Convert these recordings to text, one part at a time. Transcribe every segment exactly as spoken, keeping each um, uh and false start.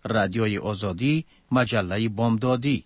رادیوی آزادی، مجله بامدادی.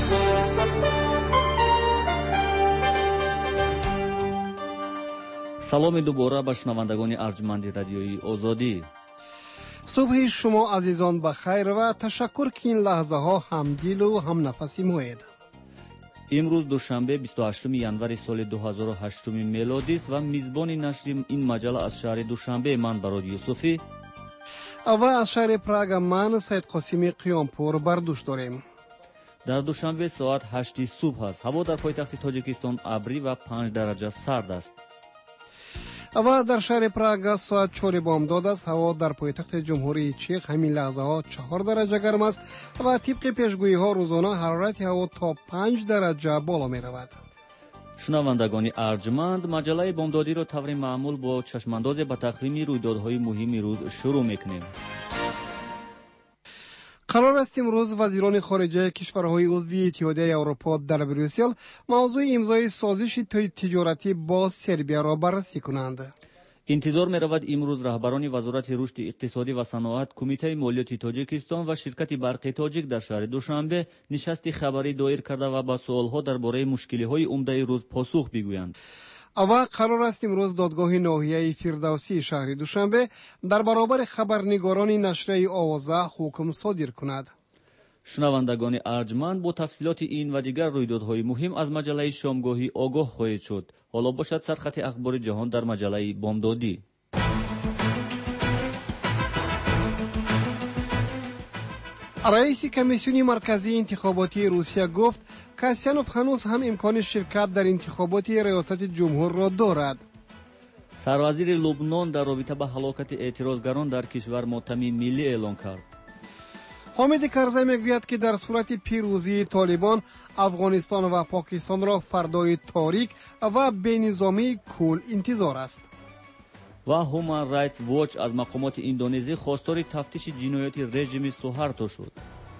سلام دوباره به شنوندگان ارجمند رادیوی آزادی. صبح شما عزیزان بخیر و تشکر که این لحظه ها هم دل و هم نفسی موید. امروز دوشنبه بیست و هشتم ینور سال دو هزار و هشت میلادی است و میزبان نشر این مجله از شهر دوشنبه من براد یوسفی و از شهر پراگ من سید قاسمی قیامپور برداشت داریم. در دوشنبه ساعت هشت صبح است. هوا در پایتخت تاجیکستان ابری و پنج درجه سرد است. و در شهر پراگ ساعت چهار بامداد است. هوا در پایتخت جمهوری چک همین لحظه ها چهار درجه گرم است و طبق پیشگویی ها روزانه حرارت هوا تا پنج درجه بالا می رود. شنوندگان ارجمند، مجله بامدادی را طور معمول با چشمانداز به تقویم رویدادهای مهم روز شروع میکنیم. قرار است امروز وزیران خارجه کشورهای عضو اتحادیه اروپا در بروسل موضوع امضای سازش تجارتی با سربیا را بررسی کنند. انتظار می رود امروز رهبران وزارت رشد اقتصادی و صنعت، کمیته مالیاتی تاجیکستان و شرکت برق تاجیک در شهر دوشنبه نشستی خبری دایر کرده و با سوالها درباره مشکل‌های عمده روز پاسخ بگویند. و قرار است امروز دادگاه ناحیه فردوسی شهر دوشنبه در برابر خبرنگاران نشریه آوازه حکم صادر کند. شنوندگان ارجمند، با تفصیلات این و دیگر رویدادهای مهم از مجله شامگاهی آگاه خواهید شد. حالا باشد سرخط اخبار جهان در مجله بامدادی. رئیس کمیسیون مرکزی انتخاباتی روسیه گفت کاسیانوف هنوز هم امکان شرکت در انتخابات ریاست جمهور را دارد. سروازیر لبنان در رابطه با هلاکت اعتراضگران در کشور ماتمی ملی اعلان کرد. حامد کرزی میگوید که در صورت پیروزی طالبان افغانستان و پاکستان را فردای تاریک و بینظامی کل انتظار است. و هومن رایتس واچ از مقامات اندونزی خواستار تفتیش جنایات رژیم سوهارتو شد.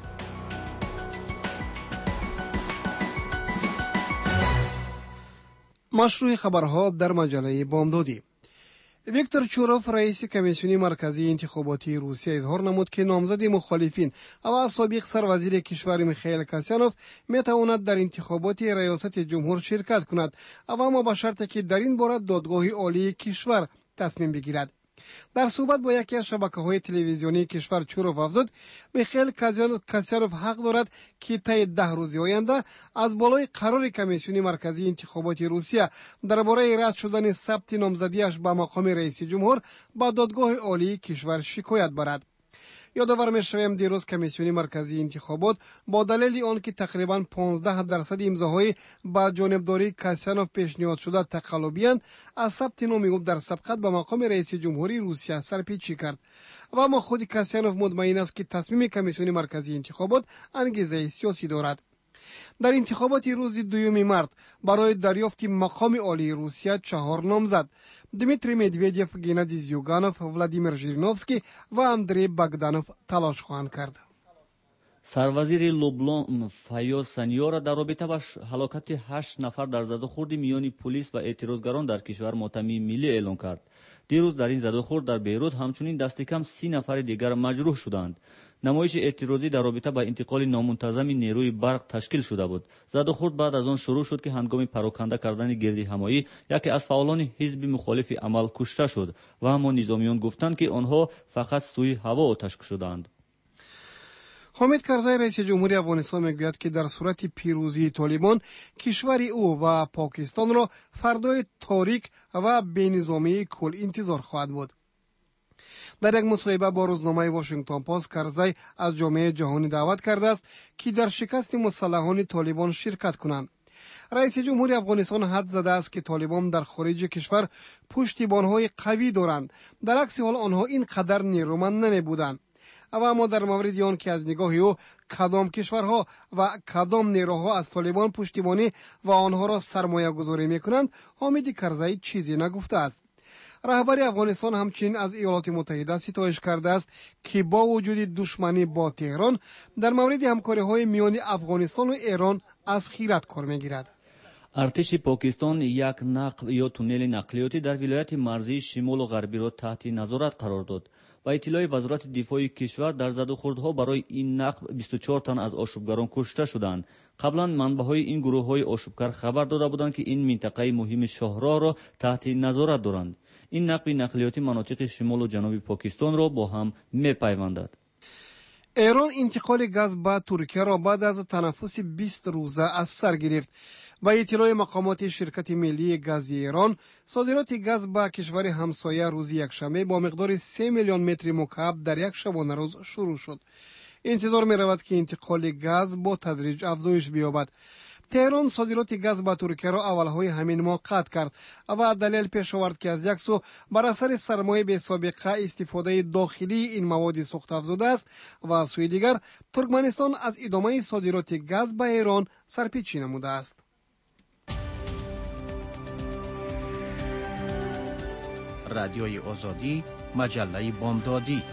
مشروع خبرها در مجله بامدادی. ویکتور چوروف رئیس کمیسیون مرکزی انتخاباتی روسیه اظهار نمود که نامزد مخالفین و سابق سروزیر کشور میخائیل کاسیانوف میتواند در انتخابات ریاست جمهور شرکت کند، اما با شرطی که در این باره دادگاه عالی کشور تصمیم بگیرد. در صحبت با یکی از شبکه‌های تلویزیونی کشور چوروف افزود میخائیل کاسیانوف حق دارد که طی ده روز آینده از بالای قرار کمیسیون مرکزی انتخابات روسیه درباره رد شدن ثبت نامزدیش به مقام رئیس جمهور با دادگاه عالی کشور شکایت برد. یادآور می‌شویم دیروز کمیسیون مرکزی انتخابات با دلیل آنکه تقریباً پانزده درصد امضاهای با جانبداری کاسیانوف پیشنهاد شده تقلبی‌اند، از ثبت نام او در سبقت به مقام رئیس جمهوری روسیه سرپیچی کرد. و اما خود کاسیانوف مطمئن است که تصمیم کمیسیون مرکزی انتخابات انگیزه سیاسی دارد. در انتخابات روز دوم مارس برای دریافت مقام عالی روسیه چهار نامزد دمیتری مدویدیف، گنادی زیوگانوف، ولادیمیر ژیرینوفسکی و اندری باگدانوف تلاش خواهند کرد. سروازیر لبنان فیاض سنیورا در رابطه با هلاکت هشت نفر در زدوخورد میان پلیس و اعتراضگران در کشور ماتمی ملی اعلان کرد. دیروز در این زدوخورد در بیروت همچنین دست کم سی نفر دیگر مجروح شدند. نمایش اعتراضی در رابطه با انتقال نامنتظم نیروی برق تشکیل شده بود. زدوخورد بعد از آن شروع شد که هنگام پراکنده کردن گردی همایی یکی از فعالان حزب مخالف عمل کشته شد و اما نظامیان گفتند که آنها فقط سوی هوا آتش کشیدند. حامد کرزی رئیس جمهوری افغانستان میگوید که در صورت پیروزی طالبان کشور او و پاکستان را فردای تاریک و بینظامی کل انتظار خواهد بود. در یک مصاحبه با روزنامه واشنگتن پست کرزی از جامعه جهانی دعوت کرده است که در شکست مسلحان طالبان شرکت کنند. رئیس جمهوری افغانستان حد زده است که طالبان در خارج کشور پشتیبان‌های قوی دارند، در عکس حال آنها اینقدر نیرومند نمی بودند. اما در مورد آن که از نگاه او کدام کشورها و کدام نیروها از طالبان پشتیبانی و آنها را سرمایه گذاری می کنند، حامد کرزی چیزی نگفته است. رهبر افغانستان همچنین از ایالات متحده ستایش کرده است که با وجود دشمنی با تهران در مورد همکاری‌های میان افغانستان و ایران از خیرات کار می‌گیرد. ارتش پاکستان یک نقل یا تونل نقلیاتی در ولایت مرزی شمال و غربی را تحت نظارت قرار داد. با اطلاع وزارت دفاع کشور در زدوخوردها برای این نقب بیست و چهار تن از آشوبگران کشته شدند. قبلا منبع‌های این گروه‌های آشوبگر خبر داده بودند که این منطقه مهم شاهراه را تحت نظارت دارند. این نقب نقلیاتی مناطق شمال و جنوب پاکستان را با هم می‌پیوندد. ایران انتقال گاز به ترکیه را بعد از تنفس بیست روزه از سر گرفت. با اطلاع مقامات شرکت ملی گاز ایران، صادرات گاز به کشور همسایه روز یکشنبه با مقدار سه میلیون متر مکعب در یک شبانه روز شروع شد. انتظار می رود که انتقال گاز با تدریج افزایش بیابد. تهران صادرات گاز به ترکیه را اولهای همین ماه قطع کرد و دلیل پیش آورد که از یک سو بر اثر سرمایه بی سابقه استفاده داخلی این مواد سوخت افزوده است و از سوی دیگر ترکمنستان از ادامه صادرات گاز به ایران سرپیچی نموده است. رادیوی آزادی، مجله بامدادی.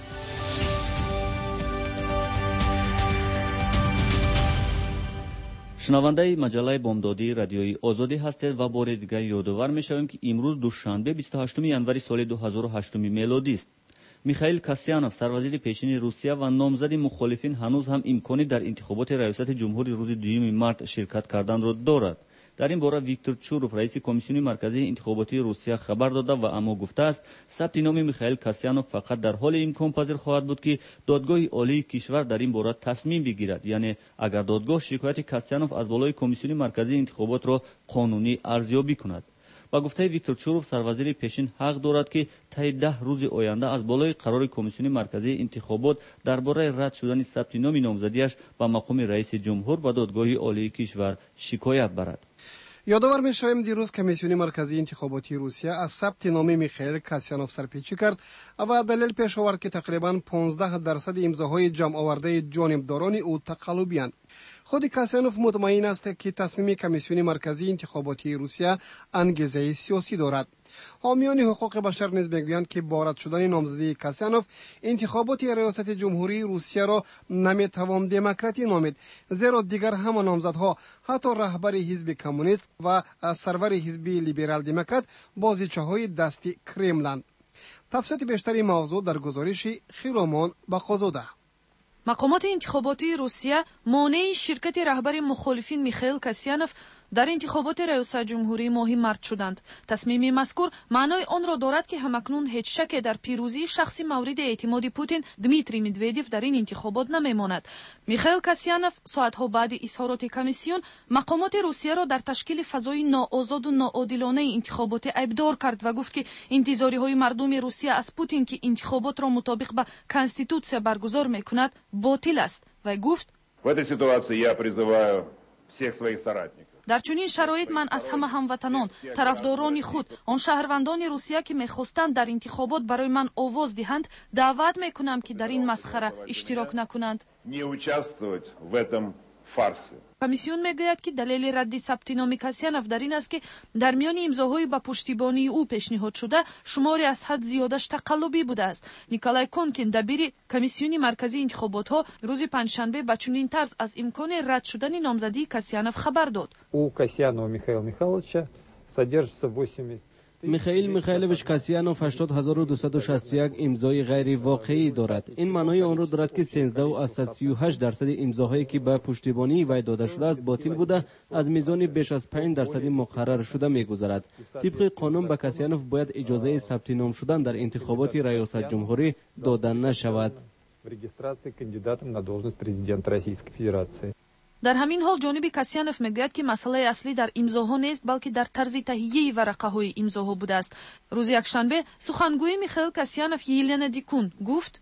شنونده مجله بامدادی رادیوی آزادی هستید و بار دیگر یادآور می‌شویم که امروز دوشنبه بیست و هشتم ژانویه سال دو هزار و هشت میلادی است. میخائیل کاسیانوف سروزیر پیشین روسیه و نامزد مخالفین هنوز هم امکانی در انتخابات ریاست جمهوری روز دوم مارس شرکت کردن را دارد. در این باره ویکتور چوروف رئیس کمیسیون مرکزی انتخاباتی روسیه خبر داده و اما گفته است ثبت نام میخائیل کاسیانوف فقط در حال امکان پذیر خواهد بود که دادگاه عالی کشور در این باره تصمیم بگیرد، یعنی اگر دادگاه شکایت کاسیانوف از بالای کمیسیون مرکزی انتخابات را قانونی ارزیابی کند. با گفته ویکتور چوروف سروزیر پیشین حق دارد که طی ده روز آینده از بالای قرار کمیسیون مرکزی انتخابات درباره رد شدن ثبت نام نامزدیش به مقام رئیس جمهور به دادگاه عالی کشور شکایت برد. یادآور می‌شویم دیروز کمیسیون مرکزی انتخاباتی روسیه از ثبت نام میخائیل کاسیانوف سرپیچی کرد و دلیل پیش آورد که تقریباً پانزده درصد امضاهای جمع آورده جانبداران او تقلبی‌اند. خود کاسیانوف مطمئن است که تصمیم کمیسیون مرکزی انتخاباتی روسیه انگیزه سیاسی دارد. حامیان حقوق بشر نیز میگویند که با رد شدن نامزدی کاسیانوف انتخابات ریاست جمهوری روسیه را نمیتوان دموکراتی نامید، زیرا دیگر همه نامزدها حتی رهبر حزب کمونیست و سرور حزب لیبرال دموکرات بازیچه‌های دست کرملند. تفصیل بیشتری موضوع در گزارش خیرامان بخازوده. مقامات انتخاباتی روسیه مانع شرکت رهبر مخالفین میخائیل کاسیانوف در انتخابات ریاست جمهوری ماه مارس شدند. تصمیم مذکور معنای آن را دارد که همکنون هیچ شک در پیروزی شخصی مورد اعتماد پوتین دمیتری مدودیف در این انتخابات نمیماند. میخائیل کاسیانوف ساعتها بعد اظهارات کمیسیون مقامات روسیه را در تشکیل فضای ناآزاد و ناعادلانه انتخابات ابدار کرد و گفت که انتظارهای مردم روسیه از پوتین که انتخابات را مطابق به کنستیتوسیا برگزار میکند باطل است و گفت В этой ситуации я призываю всех своих соратников. در چنین شرایط من از همه هموطنان، طرفداران خود، آن شهروندان روسیه که میخواستند در انتخابات برای من آواز دهند، دعوت میکنم که در این مسخره اشتراک نکنند. Не участвовать в этом фарсе. کمیسیون میگوید که دلیل رد ثبت نام کاسیانوف در این است که در میان امضاهای به پشتیبانی او پیشنهاد شده شماری از حد زیادش تقلبی بوده است. نیکولای کونکین دبیر کمیسیون مرکزی انتخابات ها روز پنجشنبه به چنین طرز از امکان رد شدن نامزدی کاسیانوف خبر داد. У Касьянова Михаила Михайловича содержится восемьдесят میخائیل میخائیلویچ کاسیانوف هشتاد هزار و دویست و شصت و یک امضای غیر واقعی دارد. این معنای آن را دارد که سیزده و سی و هشت درصد امضاهایی که به پشتیبانی وی داده شده است باطل بوده از میزان بیش از پنج درصد مقرر شده میگذرد. طبق قانون به کاسیانوف باید اجازه ثبت نام شدن در انتخابات ریاست جمهوری داده نشود. регистрации кандидатом на должность президента Российской Федерации. در همین حال جانب کاسیانوف میگوید که مسئله اصلی در امضاها نیست بلکه در طرز تهیه ورقه های امضاها بوده است. روز یکشنبه سخنگوی میخائیل کاسیانوف یلنا دیکون گفت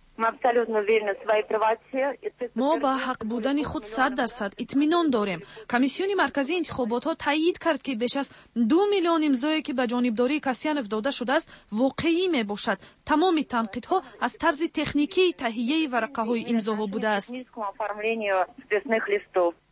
ما با حق بودن خود صد درصد اطمینان داریم. کمیسیون مرکزی انتخابات ها تایید کرد که بیش از دو میلیون امضایی که به جانبداری کاسیانوف داده شده است واقعی می باشد. تمام تنقیدها از طرز تکنیکی تهیه ورقه های امضاها بوده است.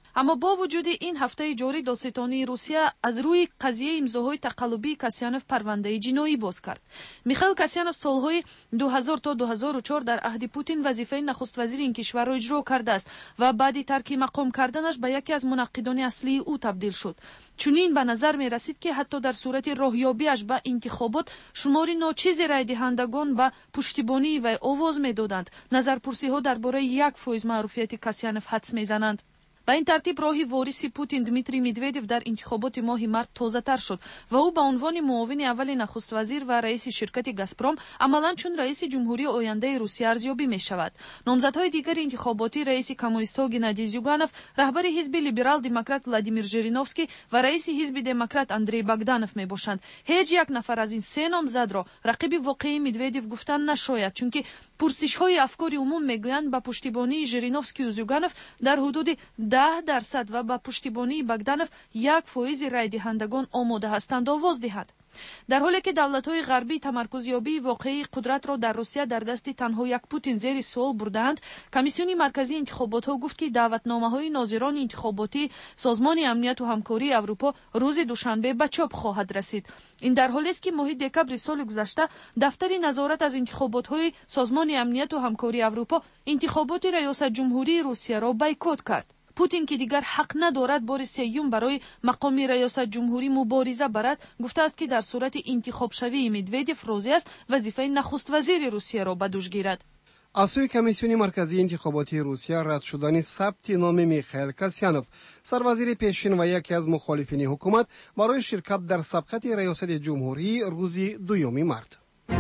اما با وجود این هفته جاری دادستانی روسیه از روی قضیه امضاهای تقلبی کاسیانوف پرونده جنایی باز کرد. میخائیل کاسیانوف سالهای دو هزار تا دو هزار و چهار در عهد پوتین وظیفه نخست وزیر این کشور را اجرا کرده است و بعد ترک مقام کردنش به یکی از منقدان اصلی او تبدیل شد. چنین به نظر می رسید که حتی در صورت راهیابیش به انتخابات شماری ناچیز رای دهندگان به پشتیبانی و آواز می دادند. نظرپرسی ها درباره یک فایز معروفیت کاسیانوف حدس می زنند. به این ترتیب راهی وارث پوتین دمیتری مدودیو در انتخابات ماه مارت تازه تر شد و او به عنوان معاون اول نخست وزیر و رئیس شرکت گازپروم عملاً چون رئیس جمهوری آینده روسیه ارزیابی می شود. نامزدهای دیگر انتخاباتی رئیس کمونیست ها گنادی زیوگانوف، رهبر حزب لیبرال دموکرات ولادیمیر ژیرینوفسکی و رئیس حزب دموکرات اندری باگدانوف می باشند. هیچ یک نفر از این سه نامزد را رقیب واقعی مدودیو گفتن نشاید، چون پرسش های افکار عموم میگویند با پشتیبانی ژیرینوفسکی و زیوگانوف در حدود ده درصد و با پشتیبانی باگدانوف یک فایز رای دهندگان آماده هستند آواز دهد. در حالی که دولت‌های غربی تمرکزیابی واقعی قدرت را در روسیه در دست تنها یک پوتین زیر سوال بردند، کمیسیون مرکزی انتخابات‌ها گفت که دعوتنامه‌های ناظران انتخاباتی سازمان امنیت و همکاری اروپا روز دوشنبه به چاپ خواهد رسید. این در حالی است که ماه دکبر سال گذشته دفتر نظارت از انتخابات‌های سازمان امنیت و همکاری اروپا انتخابات ریاست جمهوری روسیه را بایکوت کرد. پوتین که دیگر حق ندارد بار سیوم برای مقام ریاست جمهوری مبارزه برد، گفته است که در صورت انتخاب شوی مدودیو راضی است وظیفه نخست وزیر روسیه را به دوش گیرد. از سوی کمیسیون مرکزی انتخاباتی روسیه رد شدن ثبت نام میخائیل کاسیانوف، سروزیر پیشین و یکی از مخالفین حکومت، برای شرکت در سبقت ریاست جمهوری روز دوم مارت.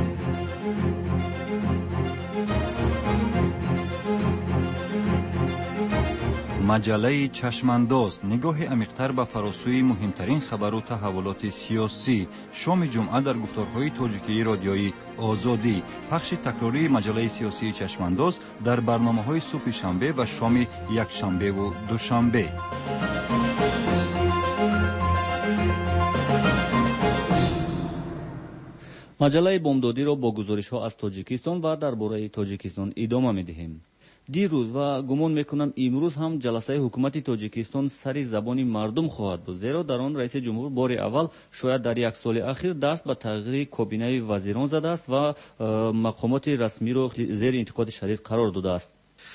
مجله چشمانداز نگاه عمیق‌تر به فراسوی مهمترین خبر و تحولات سیاسی. شام جمعه در گفتارهای تاجیکی رادیویی آزادی. پخش تکراری مجله سیاسی چشمانداز در برنامه‌های صبح شنبه و شام یک شنبه و دوشنبه. مجله بامدادی را با گزارش‌ها از تاجیکستان و درباره تاجیکستان ادامه می‌دهیم. دیروز و گمان میکنم امروز هم جلسه حکومت تاجیکستان سری زبانی مردم خواهد بود، زیرا در آن رئیس جمهور بار اول شاید در یک سال اخیر دست به تغییر کابینه وزیران زده است و مقامات رسمی را زیر انتقاد شدید قرار داده است.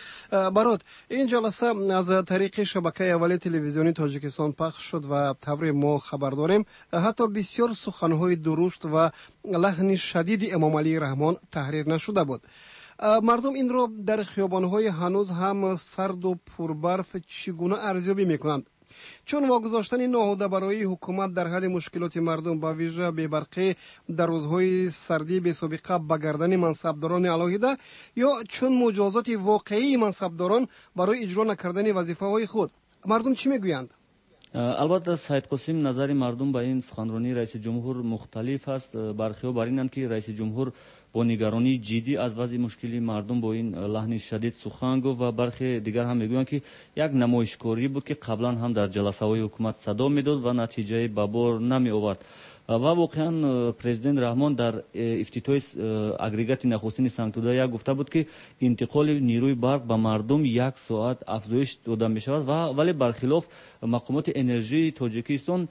برات این جلسه از طریق شبکه اولی تلویزیونی تاجیکستان پخش شد و طور ما خبر داریم حتی بسیار سخنهای درشت و لحن شدید امام علی رحمان تحریر نشده بود. مردم این را در خیابان‌های هنوز هم سرد و پربرف چگونه ارزیابی می‌کنند؟ چون واگذاشتن ناهوده برای حکومت در حل مشکلات مردم با ویژه بی‌برقی در روزهای سردی بی سابقه به گردن منصبداران علاهیده، یا چون مجازات واقعی منصبداران برای اجرا نکردن وظیفه‌های خود؟ مردم چی میگویند؟ البته سید قاسم نظر مردم به این سخنرانی رئیس جمهور مختلف است. برخی‌ها بر اینند که رئیس جمهور با نگرانی جدی از وضع مشکلی مردم با این لحن شدید سخن گفت و برخی دیگر هم میگویند که یک نمایشکاری بود که قبلا هم در جلسه های حکومت صدا میداد و نتیجه به بار نمی آورد. و واقعا پرزیدنت رحمان در افتتاح اگریگات نخستین سنگتوده یک گفته بود که انتقال نیروی برق به مردم یک ساعت افزایش داده می شود، و ولی برخلاف مقامات انرژی تاجیکستان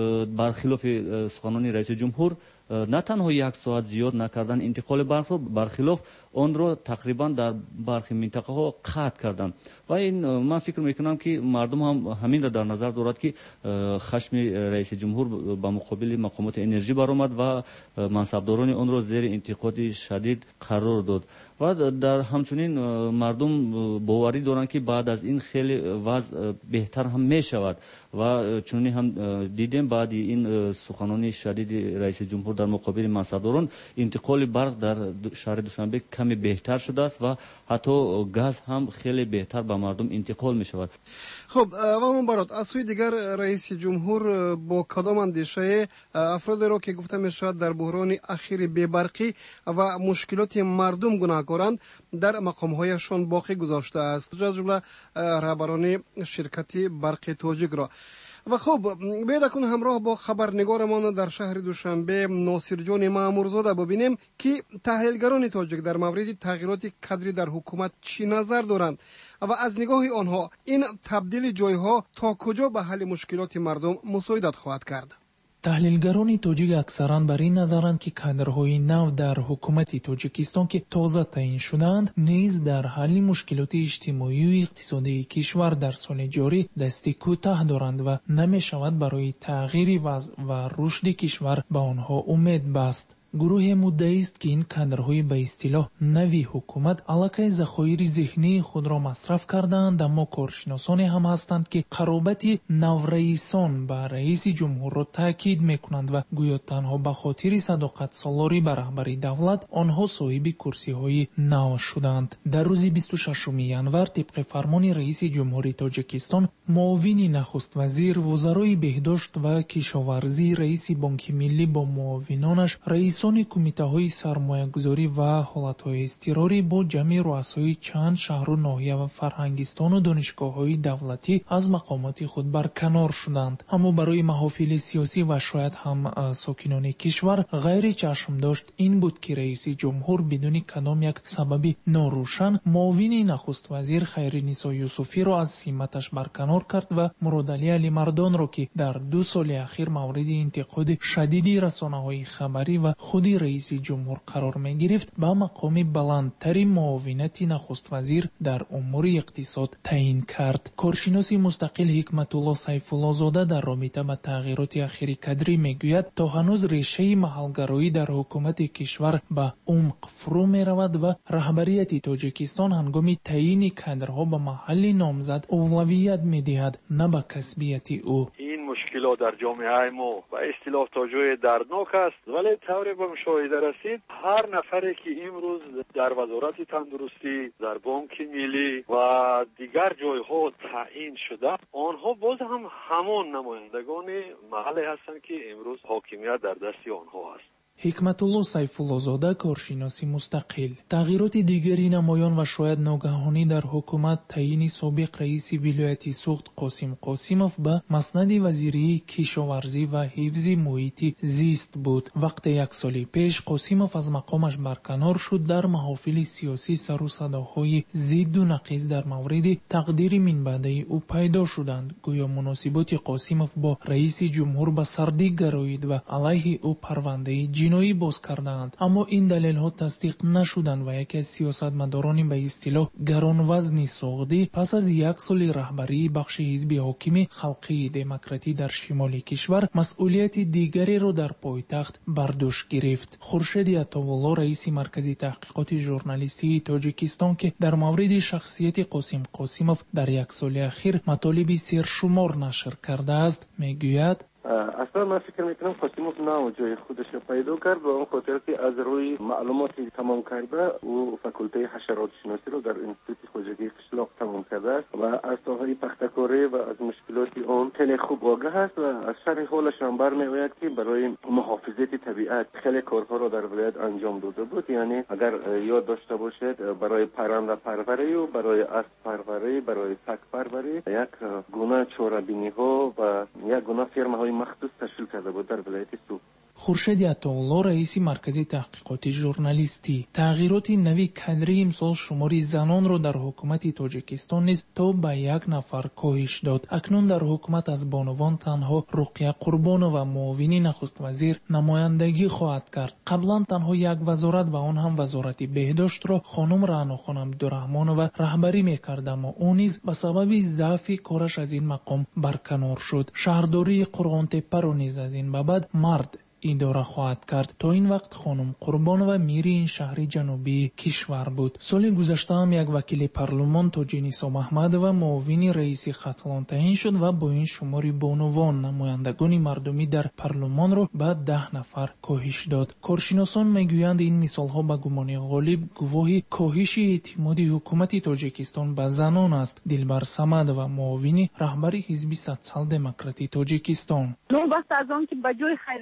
برخلاف سخنان رئیس جمهور نه تنها یک ساعت زیاد نکردن انتقال برق را، برخلاف آن را تقریبا در برخی منطقه ها قطع کردند. و این من فکر میکنم که مردم هم همین را در نظر دارد که خشم رئیس جمهور به مقابل مقامات انرژی برآمد و منصبداران آن را زیر انتقاد شدید قرار داد. و در همچنین مردم باوری دارند که بعد از این خیلی وضع بهتر هم می شود و چون هم دیدیم بعد این سخنان شدید رئیس جمهور در مقابل منصبداران انتقال برق در شهر دوشنبه کمی بهتر شده است و حتی گاز هم خیلی بهتر به مردم انتقال می شود. خب و من برات از سوی دیگر رئیس جمهور با کدام اندیشه افراد را که گفته می شود در بحران اخیر بی‌برقی و مشکلات مردم گناهکارند در مقام‌هایشان باقی گذاشته است، از جمله رهبران شرکت برق تاجیک را؟ و خب بیاید همراه با خبرنگارمان در شهر دوشنبه ناصر جان مامورزاده ببینیم که تحلیلگران تاجیک در مورد تغییرات کادری در حکومت چی نظر دارند و از نگاه آنها این تبدیل جایها تا کجا به حل مشکلات مردم مساعدت خواهد کرد. تحلیلگران تاجیک اکثرا بر این نظرند که کادرهای نو در حکومت تاجیکستان که تازه تعیین شدند نیز در حل مشکلات اجتماعی و اقتصادی کشور در سال جاری دست کوتاه دارند و نمی شود برای تغییر وضع و رشد کشور به آنها امید بست. گروه مدعی است که این کادرهای به اصطلاح نوی حکومت علاقه ذخایر ذهنی خود را مصرف کردند، اما کارشناسان هم هستند که قرابت نورئیسان به رئیس جمهور را تاکید میکنند و گویا تنها به خاطر صداقت سالاری به رهبری دولت آنها صاحب کرسی های نو شدند. در روز بیست و ششم ینور طبق فرمان رئیس جمهوری تاجیکستان معاون نخست وزیر، وزرای بهداشت و کشاورزی، رئیس بانک ملی با معاونانش، رئیس کمیته های سرمایه گذاری و حالت های اضطراری با جمع رؤسای چند شهر و ناحیه و فرهنگستان و دانشگاه های دولتی از مقامات خود برکنار شدند. اما برای محافل سیاسی و شاید هم ساکنان کشور غیر چشم داشت این بود که رئیس جمهور بدون کدام یک سبب ناروشن معاون نخست وزیر خیرنسا یوسفی را از سمتش برکنار کرد و مرادعلی علی مردان را که در دو سال اخیر مورد انتقاد شدید رسانه های خبری و خود رئیس جمهور قرار می گرفت به مقام بلندتر معاونت نخست وزیر در امور اقتصاد تعیین کرد. کارشناس مستقل حکمت الله سیف الله زاده در رابطه با تغییرات اخیر کادری می گوید تا هنوز ریشه محلگرایی در حکومت کشور به عمق فرو می رود و رهبریت تاجیکستان هنگام تعیین کادرها به محل نامزد اولویت می دهد نه به کسبیت او. مشکلات در جامعه ما و اصطلاح تا جای دردناک است، ولی طوری به مشاهده رسید هر نفری که امروز در وزارت تندرستی، در بانک ملی و دیگر جایها تعیین شده، آنها باز هم همان نمایندگان محلی هستند که امروز حاکمیت در دست آنها است. حکمت الله سیف الله زاده کارشناس مستقل. تغییرات دیگری نمایان و شاید ناگهانی در حکومت تعیین سابق رئیس ولایت سوخت قاسم قاسموف به مسند وزیری کشاورزی و حفظ محیط زیست بود. وقت یک سال پیش قاسموف از مقامش برکنار شد. در محافل سیاسی سر و صداهای ضد و نقیض در مورد تقدیر منبعده او پیدا شدند. گویا مناسبات قاسموف با رئیس جمهور به سردی گرایید و علیه او پرونده جنایی باز کردند، اما این دلیل ها تصدیق نشدند و یکی از سیاستمداران به اصطلاح گرانوزن سعودی پس از یک سال رهبری بخش حزب حاکم خلقی دموکراتی در شمال کشور مسئولیت دیگری را در پایتخت برداشت گرفت. خورشید عطاالله رئیس مرکز تحقیقات ژورنالیستی تاجیکستان که در مورد شخصیت قاسم قاسموف در یک سال اخیر مطالب سرشمار نشر کرده است میگوید اصلا من فکر میکنم قاسموف نه جای خودش پیدا کرد و اون خاطر که از روی معلوماتی تمام کرده او فاکولته حشرات شناسی رو در انستیتوت خواجگی قشلاق تمام کرده است و از ساحه پختکاری و از مشکلات اون خیلی خوب آگاه است و از شرح حالش هم برمیآید که برای محافظت طبیعت خیلی کارها رو در ولایت انجام داده بود. یعنی اگر یاد داشته باشید برای پرنده پروری و برای اسب پروری، برای سگ پروری یک گونه چاره‌بینی ها و یک گونه فرم‌های مخصوص تشکیل کرده بود در ولایت سوخت. خورشید عطاالله رئیس مرکز تحقیقات ژورنالیستی. تغییرات نوی کادری امسال شمار زنان را در حکومت تاجیکستان نیز تا به یک نفر کاهش داد. اکنون در حکومت از بانوان تنها رقیه قربانو و معاون نخست وزیر نمایندگی خواهد کرد. قبلا تنها یک وزارت و آن هم وزارت بهداشت را خانم رعنا خانم عبدالرحمنова رهبری میکرد، اما او نیز به سبب ضعف کارش از این مقام برکنار شد. شهرداری قرغانتپه را نیز از این به بعد مرد اداره خواهد کرد. تا این وقت خانم قربانова میری این شهر جنوبی کشور بود. سال گذشته هم یک وکیل پارلمان تاجی نسا محمدova معاون رئیس خطلان تعیین شد و با این شمار بانوان نمایندگان مردمی در پارلمان را به ده نفر کاهش داد. کارشناسان میگویند این مثال ها به گمان غالب گواهی کاهش اعتماد حکومت تاجیکستان به زنان است. دلبر صمدova معاون رهبر حزب سوسیال دموکراتی تاجیکستان: نو بس از آن که به جای خیرنسا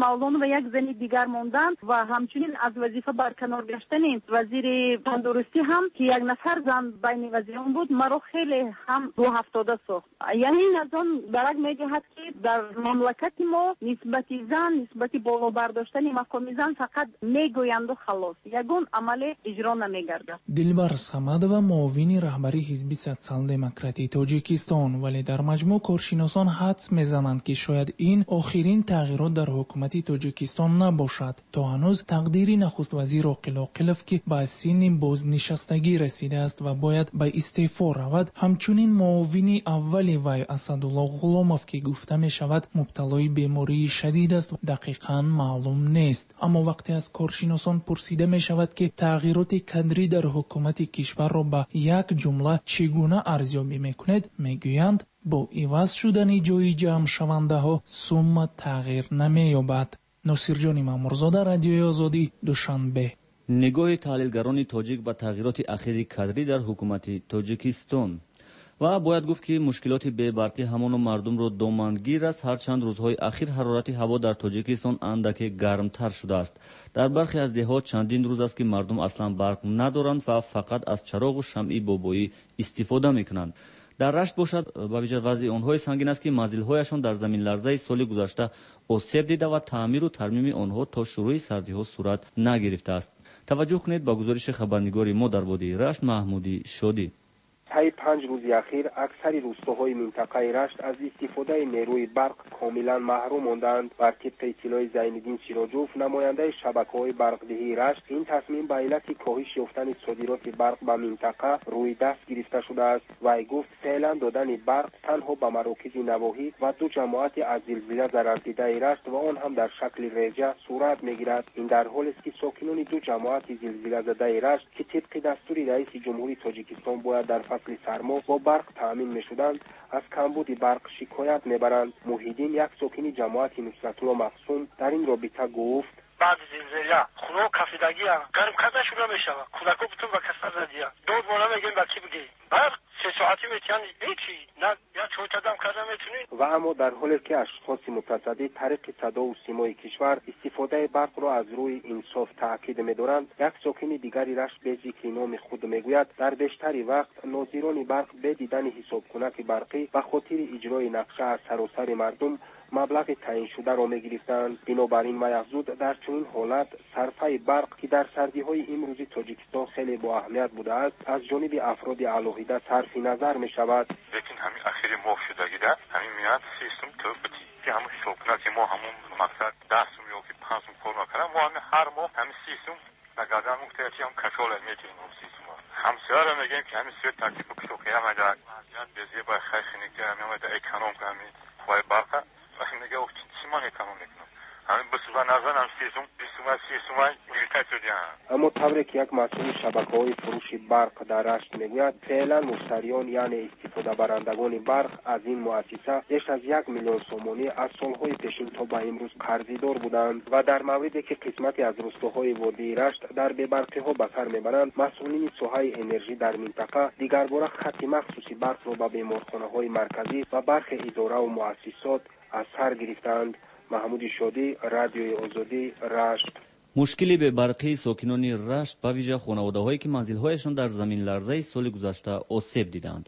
маулон ва як зани дигар монданд ва ҳамчунин аз вазифа барканор гаштани вазири тандурустӣ ҳам ки як нафар зан байни вазирон буд маро хеле ҳам ду ҳафтода сохт. яъне аз он дарак мегӯяд ки дар мамлакати мо нисбати зан нисбати боло бардоштани мақоми зан фақат мегӯянду халос, ягон амале иҷро намегардад. дилбар самадова муовини раҳбари ҳизби социал-демократии тоҷикистон, вале дар маҷмӯъ коршиносон ҳадс мезананд ки шояд ин охирин тағйирот дар ҳукумати тоҷикистон набошад. то ҳанӯз тақдири нахуст вазир Оқил Оқилов ки ба синни бознишастагӣ расидааст ва бояд ба истеъфо равад, ҳамчунин муовини аввали вай Асадулло Ғуломов ки гуфта мешавад мубталои бемории шадид аст, дақиқан маълум нест. аммо вақте аз коршиносон пурсида мешавад ки тағйироти кадрӣ дар ҳукумати кишварро ба як ҷумла чӣ гуна арзёбӣ мекунед, мегӯянд бо иваз шудани ҷои ҷамъшавандаҳо сумма тағйир намеёбад. носирҷони мамурзода, Радиои Озодӣ, Душанбе. нигоҳи таҳлилгарони тоҷик ба тағйироти ахири кадрӣ дар ҳукумати Тоҷикистон. ва бояд гуфт ки мушкилоти бебарқӣ ҳамону мардумро домандгир аст, ҳарчанд рӯзҳои ахир ҳарорати ҳаво дар Тоҷикистон андаке гармтар шудааст. дар бархе аз деҳот чандин рӯз аст ки мардум аслан барқ надоранд ва фақат аз чароғу шамъи бобоӣ истифода мекунанд. дар рашт бошад ба виҷа вазъи онҳои сангин аст ки манзилҳояшон дар заминларзаи соли гузашта осеб дида ва таъмиру тармими онҳо то шурӯи сардиҳо сурат нагирифтааст. таваҷҷӯҳ кунед ба гузориши хабарнигори мо дар водии Рашт, Маҳмуди Шодӣ. طی پنج روز اخیر اکثر روستاهای منطقه رشت از استفاده نیروی برق کاملا محروم ماندند. بر طبق اطلاع زین‌الدین سیراجوف نماینده شبکه‌های برقدهی رشت، این تصمیم به علت کاهش یافتن صادرات برق به منطقه روی دست گرفته شده است. وی گفت فعلا دادن برق تنها به مراکز نواحی و دو جماعت از زلزله ضرر دیده رشت و آن هم در شکل رجع صورت میگیرد. این در حالی است که ساکنان دو جماعت زلزله زده رشت که طبق دستور رئیس جمهوری تاجیکستان باید در فصل سرما با برق تامین میشدند، از کمبود برق شکایت میبرند. موحدین، یک ساکن جماعت نصرتالله مقسوم، در این رابطه گفت: بعد زلزله خونه کافیدگی گرم کرده شروع میشه، کودکا بتون با کسر زدیه دود بالا میگیم با کی بگی برق سه ساعتی میتونن هیچی نه یا چوی تدام کرده میتونین. و اما در حالی که اشخاص متصدی طریق صدا و سیمای کشور استفاده برق را از روی انصاف تاکید می‌دارند، یک ساکن دیگری رشت به ذکر نام خود میگوید در بیشتر وقت ناظران برق به دیدن حسابکنک برقی به خاطر اجرای نقشه از سراسر مردم مبلغ تعیین شده را می‌گرفتند. بنابراین ما افزود در چنین حالت صرفه برق که در سردی‌های امروزی تاجیکستان خیلی با اهمیت بوده است، از جانب افراد علاهیده صرف نظر می‌شود. لیکن همین اخیر ماه شدگی ده همین میاد سیستم تو بتی که همون حسابکنک ما همون مقصد دستم یا که پنجم کار می‌کنم و همین هر ماه همین سیستم نگردن مختلفی هم کشال می‌تونیم اون سیستم همسایه را میگیم که همین سوی ترتیب کشو که هم اگر بزیه با خیلی که همین اومده اکانوم که همین خواه برق وقتی میگه او چی مانی اکانوم میکنم همین بسوزه نظر هم سیستم بیستومه سیستومه بیشتر شدی هم. اما طوری که یک مسئول شبکه‌های فروش برق در رشت میگوید فعلا مشتریان یعنی استفاده برندگان برق از این مؤسسه بیش از یک میلیون سومانی از سالهای پیشین تا به امروز قرضیدار بودند و در موردی که قسمتی از روستاهای وادی رشت در بی‌برقی‌ها به سر میبرند، مسئولین ساحه انرژی در منطقه دیگر باره خط مخصوصی برق را به بیمارخانه‌های مرکزی و برخی اداره و مؤسسات از سر گرفتند. محمود شادی، رادیوی آزادی، رشت. مشکلی به برقی ساکنان رشت به ویژه خانواده‌هایی که منزل‌هایشان در زمین لرزه سال گذشته آسیب دیدند.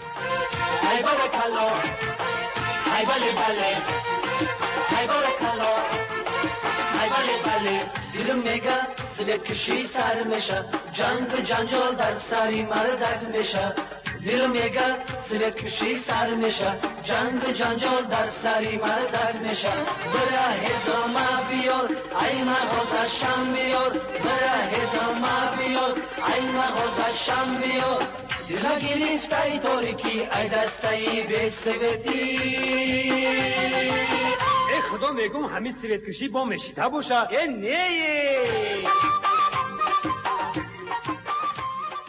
ای بارکالله، ای بله بله، ای بارکالله، ای بله بله. دلم میگه سبب کشی سر میشه، جنگ و جنجال در سری مردک میشه. دلم میگه سبب کشی سر میشه، جنگ و جنجال در سری مردک میشه. برا هزامه بیار ای مغازه شم بیار، برا هزامه بیار ای مغازه شم بیار. دل گرفته ای تاریکی ای دسته ای به سویتی. ای خدا میگم همین سویت کشی با مشیده باشه. ای نه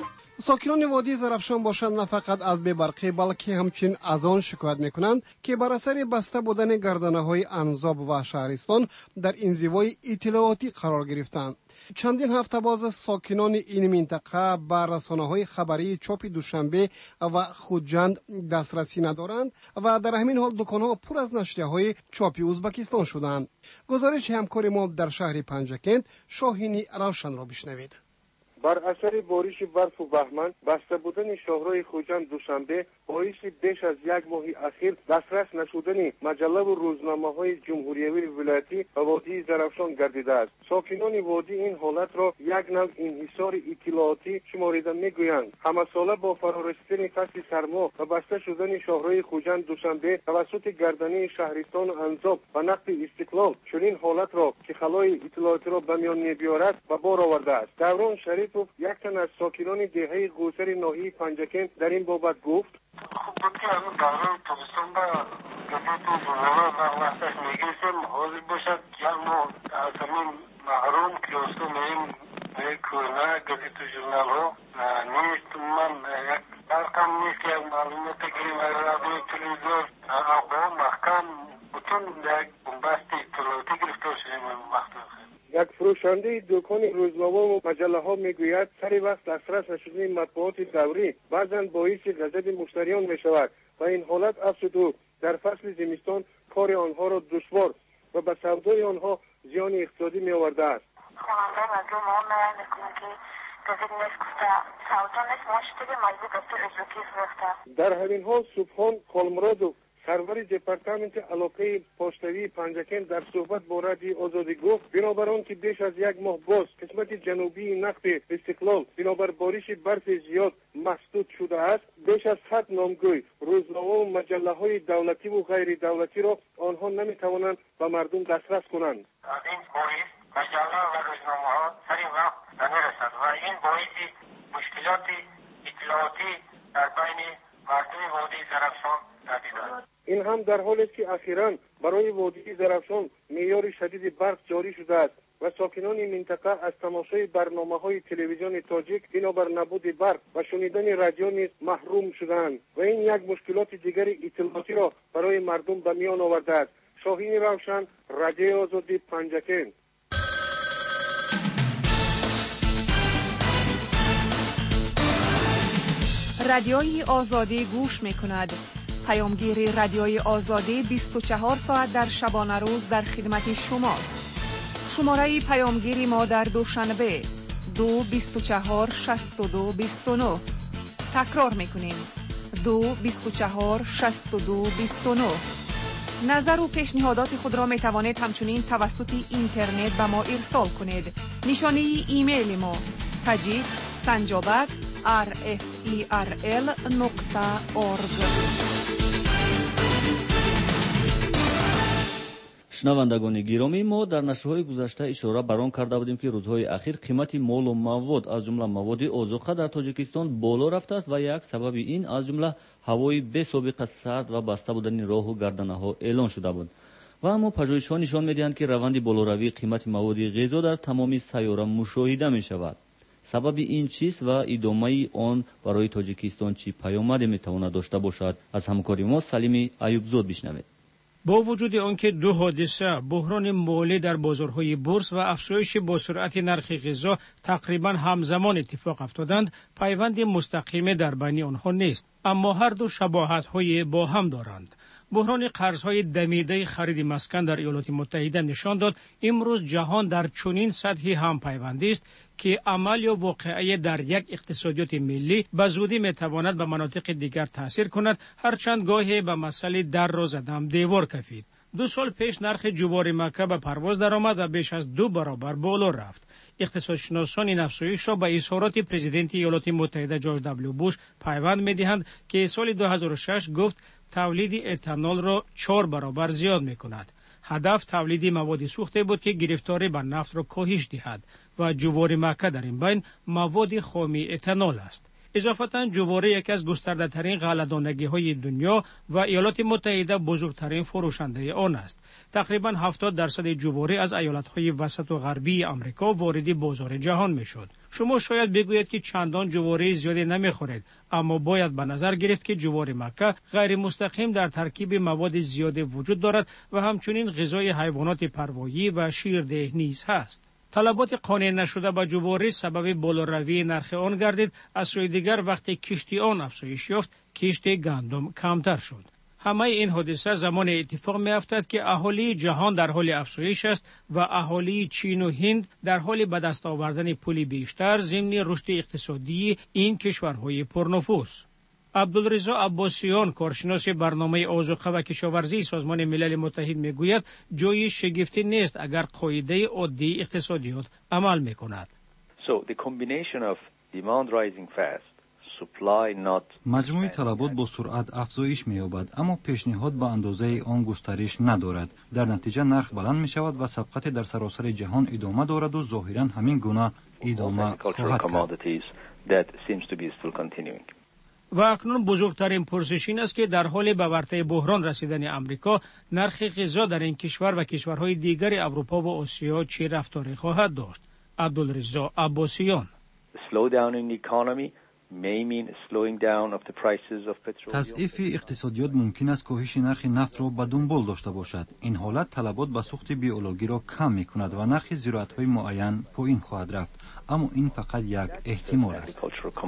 ساکنان وادی زرافشان باشند نه فقط از بی‌برقی بلکه همچنین از آن شکایت میکنند که بر اثر بسته بودن گردنه‌های انزاب و شهرستان در انزوای اطلاعاتی قرار گرفتند. چندین هفته باز ساکنان این منطقه به رسانه‌های خبری چاپ دوشنبه و خودجند دسترسی ندارند و در همین حال دکان‌ها پر از نشریه‌های چاپی ازبکستان شدند. گزارش همکار ما در شهر پنجکند شاهینی روشن را بشنوید. بر اثر بارش برف و بهمن بسته بودن شاهراه خوجند دوشنبه باعث بیش از یک ماه اخیر دسترس نشدن مجله و روزنامه‌های جمهوریوی ولایتی و وادی زرافشان گردیده است. ساکنان وادی این حالت را یک نوع انحصار اطلاعاتی شماریده میگویند. همه ساله با فرارسیدن فصل سرما و بسته شدن شاهراه خوجند دوشنبه توسط گردنه شهرستان انزاب و نقد استقلال چنین حالت را که خلای اطلاعاتی را به میان می‌آورد به بار آورده است. دوران شریف یک تن از ساکنان دهه قوسر ناحیه پنجکند در این بابت گفت: خب که همون دوران تابستان با گزارش و ژورنال و وقتش میگیریم حاضر باشد یک ما از همین محروم کیوسکو میم یک کورنه گزارش و ژورنال ها نیست. من یک برقم نیست که معلومات گیریم از رادیو تلویزیون اخبار محکم بتون یک بنبست اطلاعاتی گرفته شدیم وقت. یک فروشنده دکان روزنامه و مجله ها میگوید سر وقت دسترس نشدن مطبوعات دوری بعضا باعث غضب مشتریان می شود و این حالت افزوده در فصل زمستان کار آنها را دشوار و به سودای آنها زیان اقتصادی می آورده است. خواننده مردم ما میان میکنه که گزید نیست گفته سودا نیست ما شده مجبور دستور ازوکی فروخته. در همین حال سبحان خالمراد و سرور دپارتمنت علاقه پشتوی پنجکند در صحبت با رادیو آزادی گفت بنابر آن که بیش از یک ماه باز قسمت جنوبی نقد استقلال بنابر بارش برف زیاد مسدود شده است، بیش از صد نامگوی روزنامه و مجله های دولتی و غیر دولتی را آنها نمیتوانند به مردم دسترس کنند. از این باعث مجله و روزنامه ها سر وقت نمیرسد و این باعث مشکلات اطلاعاتی در بین مردم وادی زرافشان گردیده. این هم در حالی است که اخیراً برای وادی زرافشان معیار شدید برق جاری شده است و ساکنان منطقه از تماشای برنامه‌های تلویزیون تاجیک بنابر نبود برق و شنیدن رادیو نیز محروم شدند و این یک مشکلات دیگر اطلاعاتی را برای مردم به میان آورده است. شاهین روشن، رادیو آزادی پنجکند. رادیوی آزادی گوش می‌کند. پیامگیر رادیوی آزادی بیست و چهار ساعت در شبانه روز در خدمت شماست. شماره پیامگیری ما در دوشنبه دو بیست و چهار شصت و دو بیست و نه. تکرار می‌کنیم دو بیست و چهار شصت و دو بیست و نه. نظر و پیشنهادات خود را می‌توانید همچنین توسط اینترنت به ما ارسال کنید. نشانه ایمیل ما تاجیک سنجابک آر اف ای آر ال نقطه اورگ. شنوندگان گرامی، ما در نشرهای گذشته اشاره بر آن کرده بودیم که روزهای اخیر قیمت مال و مواد از جمله مواد اوزوقه در تاجیکستان بالا رفته است و یک سبب این از جمله هوای بی سابقه سرد و بسته بودن راه و گردنه‌ها اعلان شده بود و اما پژوهش‌ها نشان می‌دهند که روند بالاروی قیمت مواد غذا در تمام سیاره مشاهده می‌شود. سبب این چیست و ادامه آن برای تاجیکستان چی پیامد می‌تواند داشته باشد؟ از همکاری ما سلیم ایوبزاد بشنوید. با وجود آنکه دو حادثه بحران مالی در بازارهای بورس و افزایش با سرعت نرخ غذا تقریبا همزمان اتفاق افتادند، پیوند مستقیم در بین آنها نیست، اما هر دو شباهت‌های با هم دارند. بحران قرض‌های دمیده خرید مسکن در ایالات متحده نشان داد امروز جهان در چنین سطحی هم پیوندی است که عمل یا واقعه در یک اقتصادیات ملی به زودی میتواند به مناطق دیگر تاثیر کند، هرچند گاهی به مسئله در را زدم دیوار کفید. دو سال پیش نرخ جوار مکه به پرواز درآمد و بیش از دو برابر بالا رفت. اقتصادشناسان این افزایش را به اظهارات پرزیدنت ایالات متحده جورج دبلیو بوش پیوند می‌دهند که سال دو هزار و شش گفت تولید اتانول را چهار برابر زیاد می‌کند. هدف تولید مواد سوخته بود که گرفتاری به نفت را کاهش دهد و جوار مکه در این بین مواد خام اتانول است. اضافتا جواره یکی از گسترده ترین غله‌دانگی های دنیا و ایالات متحده بزرگترین فروشنده آن است. تقریبا هفتاد درصد جواره از ایالت های وسط و غربی آمریکا وارد بازار جهان می شد. شما شاید بگویید که چندان جواره زیادی نمی خورید، اما باید به نظر گرفت که جواره مکه غیر مستقیم در ترکیب مواد زیادی وجود دارد و همچنین غذای حیوانات پروایی و شیرده نیز هست. طلبات قانع نشده به جواره سبب بالاروی نرخ آن گردید. از سوی دیگر وقتی کشتی آن افزایش یافت، کشت گندم کمتر شد. همه این حادثه زمان اتفاق می افتد که اهالی جهان در حال افزایش است و اهالی چین و هند در حال به دست آوردن پولی بیشتر ضمن رشد اقتصادی این کشورهای پرنفوذ. عبدالرضا عباسیان، کارشناس برنامه آذوقه و کشاورزی سازمان ملل متحد میگوید جای شگفتی نیست اگر قاعده عادی اقتصادیات عمل میکند. So the combination of demand rising fast, supply not مجموع طلبات با سرعت افزایش می‌یابد، اما پیشنهاد به اندازه آن گسترش ندارد. در نتیجه نرخ بلند می‌شود و سبقت در سراسر جهان ادامه دارد و ظاهراً همین گونه ادامه خواهد کرد. و اکنون بزرگترین پرسش این است که در حال به ورطه بحران رسیدن امریکا، نرخ غذا در این کشور و کشورهای دیگر اروپا و آسیا چه رفتاری خواهد داشت؟ عبدالرضا عباسیان: تضعیف اقتصادیات ممکن است کاهش نرخ نفت را به دنبال داشته باشد. این حالت طلبات به سوخت بیولوژی را کم می کند و نرخ زراعت‌های معین پایین خواهد رفت، اما این فقط یک احتمال است.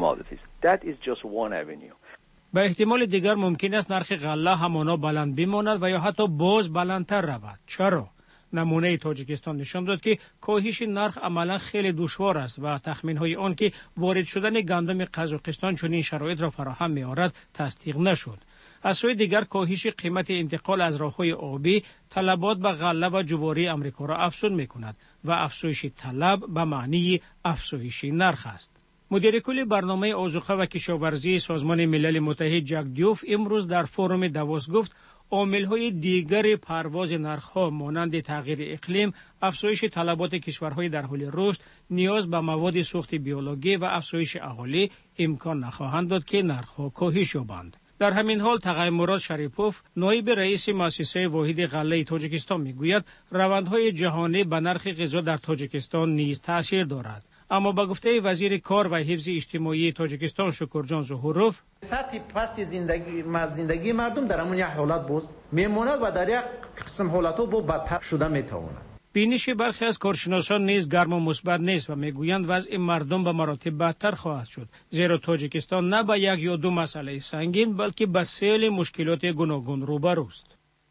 به احتمال دیگر ممکن است نرخ غله همانا بلند بماند و یا حتی باز بلندتر رود. چرا؟ نمونه تاجیکستان نشان داد که کاهش نرخ عملا خیلی دشوار است و تخمین‌های آن که وارد شدن گندم قزاقستان چنین شرایط را فراهم می‌آورد تصدیق نشد. از سوی دیگر کاهش قیمت انتقال از راه‌های آبی طلبات به غله و جواره آمریکا را افزون می‌کند و افزایش طلب به معنی افزایش نرخ است. مدیر کل برنامه آذوقه و کشاورزی سازمان ملل متحد جک دیوف امروز در فورم داووس گفت عامل‌های دیگر پرواز نرخ‌ها مانند تغییر اقلیم، افزایش طلبات کشورهای در حال رشد، نیاز به مواد سوخت بیولوژی و افزایش اهالی امکان نخواهند داد که نرخ‌ها کاهش یابند. در همین حال تقی مراد شریپوف، نایب رئیس مؤسسه واحد غله تاجیکستان میگوید روندهای جهانی به نرخ غذا در تاجیکستان نیز تاثیر دارد. اما با گفته وزیر کار و حفظ اجتماعی تاجیکستان شکرجان ظهوروف، سطح پست زندگی زندگی مردم در همون یک حالت باز میماند و در یک قسم حالت‌ها با بدتر شده میتواند. بینش برخی از کارشناسان نیز گرم و مثبت نیست و میگویند وضع مردم به مراتب بدتر خواهد شد، زیرا تاجیکستان نه به یک یا دو مسئله سنگین بلکه به سیل مشکلات گوناگون روبروست.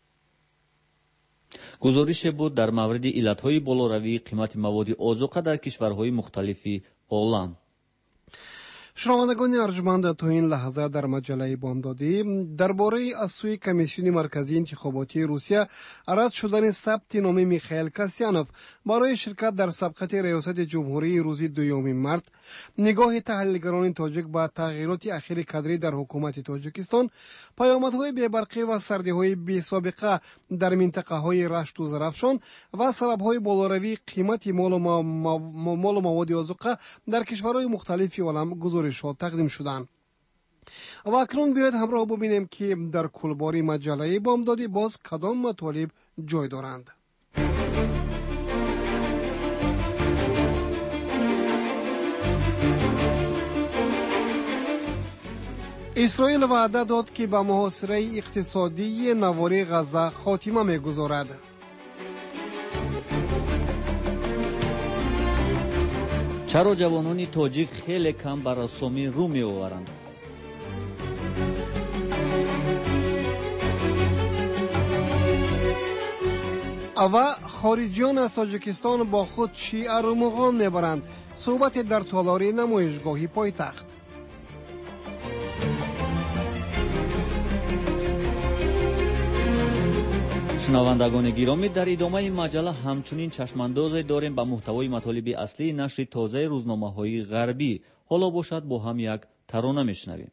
گزارش بود در مورد علتهای بالاروی قیمت مواد آذوقه در کشورهای مختلف عالم. شنوندگان ارجمند، تا این لحظه در مجله بامدادی درباره از سوی کمیسیون مرکزی انتخاباتی روسیه رد شدن ثبت نام میخائیل کاسیانوف برای شرکت در سبقت ریاست جمهوری روز دوم مارس، نگاه تحلیلگران تاجیک به تغییرات اخیر کادری در حکومت تاجیکستان، پیامدهای بی‌برقی و سردی‌های بی‌سابقه در منطقه‌های رشت و زرافشان و سبب‌های بالاروی قیمت مال و مال و مواد آذوقه در کشورهای مختلف عالم گزارشات تقدیم شدند. و اکنون بیاید همراه ببینیم که در کلباری مجله بامدادی باز کدام مطالب جای دارند. اسرائیل وعده داد که به محاصره اقتصادی نواری غزه خاتمه می‌گذارد. چرا جوانان تاجیک خیلی کم بر رسامی رو می‌آورند؟ و خارجیان از تاجیکستان با خود شیعه رو مغان میبرند. صحبت در تالاری نمایشگاهی پایتخت. شنوندگان گرامی، در ادامه این مجله همچنین چشمانداز داریم به محتوای مطالب اصلی نشر تازه روزنامه‌های غربی. حالا باشد با هم یک ترانه میشنویم.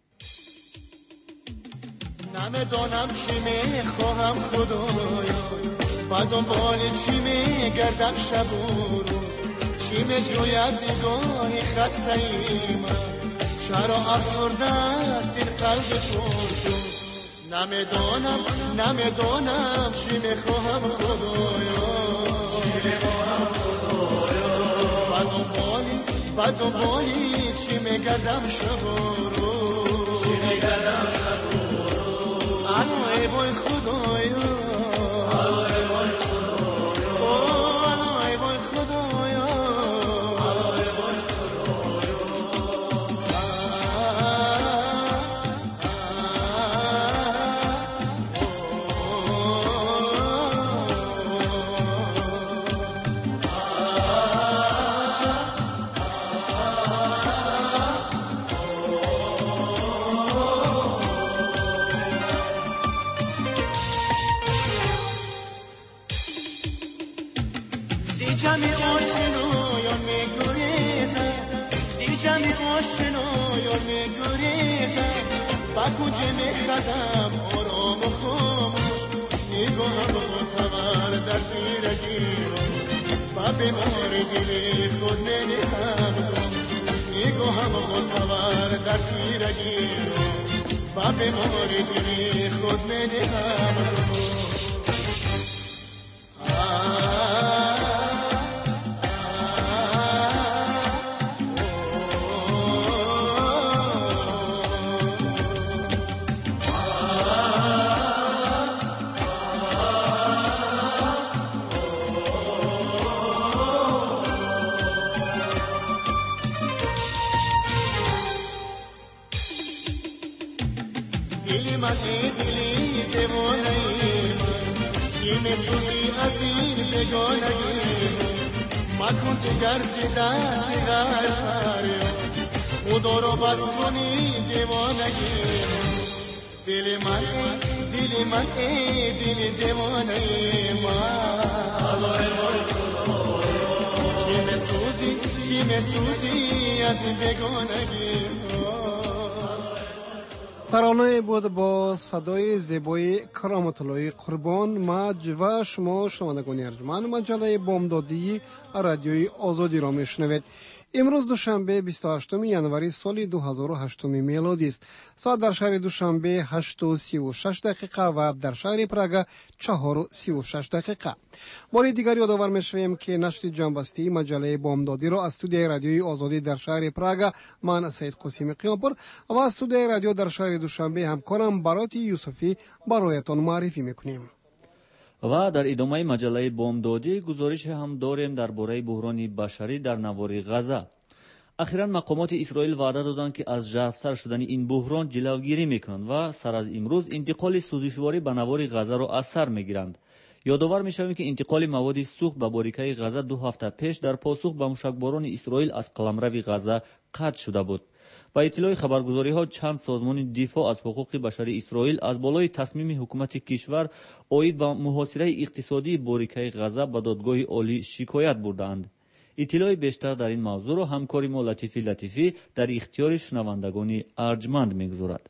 نمیدانم چی میخواهم خدایا، و دنبال چی میگردم شب و روز، چی میجوید نگاهی خسته ای من، چرا افسرده است این قلب پرسو نمیدانم نمیدانم چی میخواهم خدایا با دنبالی با دنبالی چی میگردم شب و روز الو ای بای خدایا کجا میخزم آرام و خاموش نگاهم معتبر در تیرگیرم و بیمار دل خود ننهم نگاهم معتبر در تیرگیرم و بیمار دل خود ننهم مکن دیگر سی دست غیر خدا رو بس کنی دیوانگی دل من دل من دل دیوانه من کی مسوزی کی مسوزی از بیگانگی ترانه بود با صدای زیبای کرامت الله قربان مج و شما شنوندگان ارجمند مجله بامدادی رادیوی آزادی را میشنوید. امروز دوشنبه بیست و هشتم ژانویه سال دو هزار و هشت میلادی است. ساعت در شهر دوشنبه هشت و سی و شش دقیقه و در شهر پراگ چهار و سی و شش دقیقه. بار دیگر یادآور میشویم که نشر جنبستی مجله بامدادی را از استودیوی رادیوی آزادی در شهر پراگ من سید قاسم قیامپور و از استودیوی رادیو در شهر دوشنبه همکارم برات یوسفی برایتان معرفی میکنیم. و در ادامه مجله بامدادی گزارش هم داریم درباره بحران بشری در نوار غزه. اخیراً مقامات اسرائیل وعده دادند که از ژرف‌سر شدن این بحران جلوگیری میکنند و سر از امروز انتقال سوزشواری به نوار غزه را از سر میگیرند. یادآور میشویم که انتقال مواد سوخت به باریکه غزه دو هفته پیش در پاسخ به موشکباران اسرائیل از قلمرو غزه قطع شده بود. با اطلاع خبرگزاری‌ها چند سازمان دفاع از حقوق بشری اسرائیل از بالای تصمیم حکومت کشور اوید به محاصره اقتصادی باریکه غزه به دادگاه عالی شکایت بردند. اطلاع بیشتر در این موضوع را همکار ما لطیفی لطیفی در اختیار شنوندگان ارجمند می‌گذارد.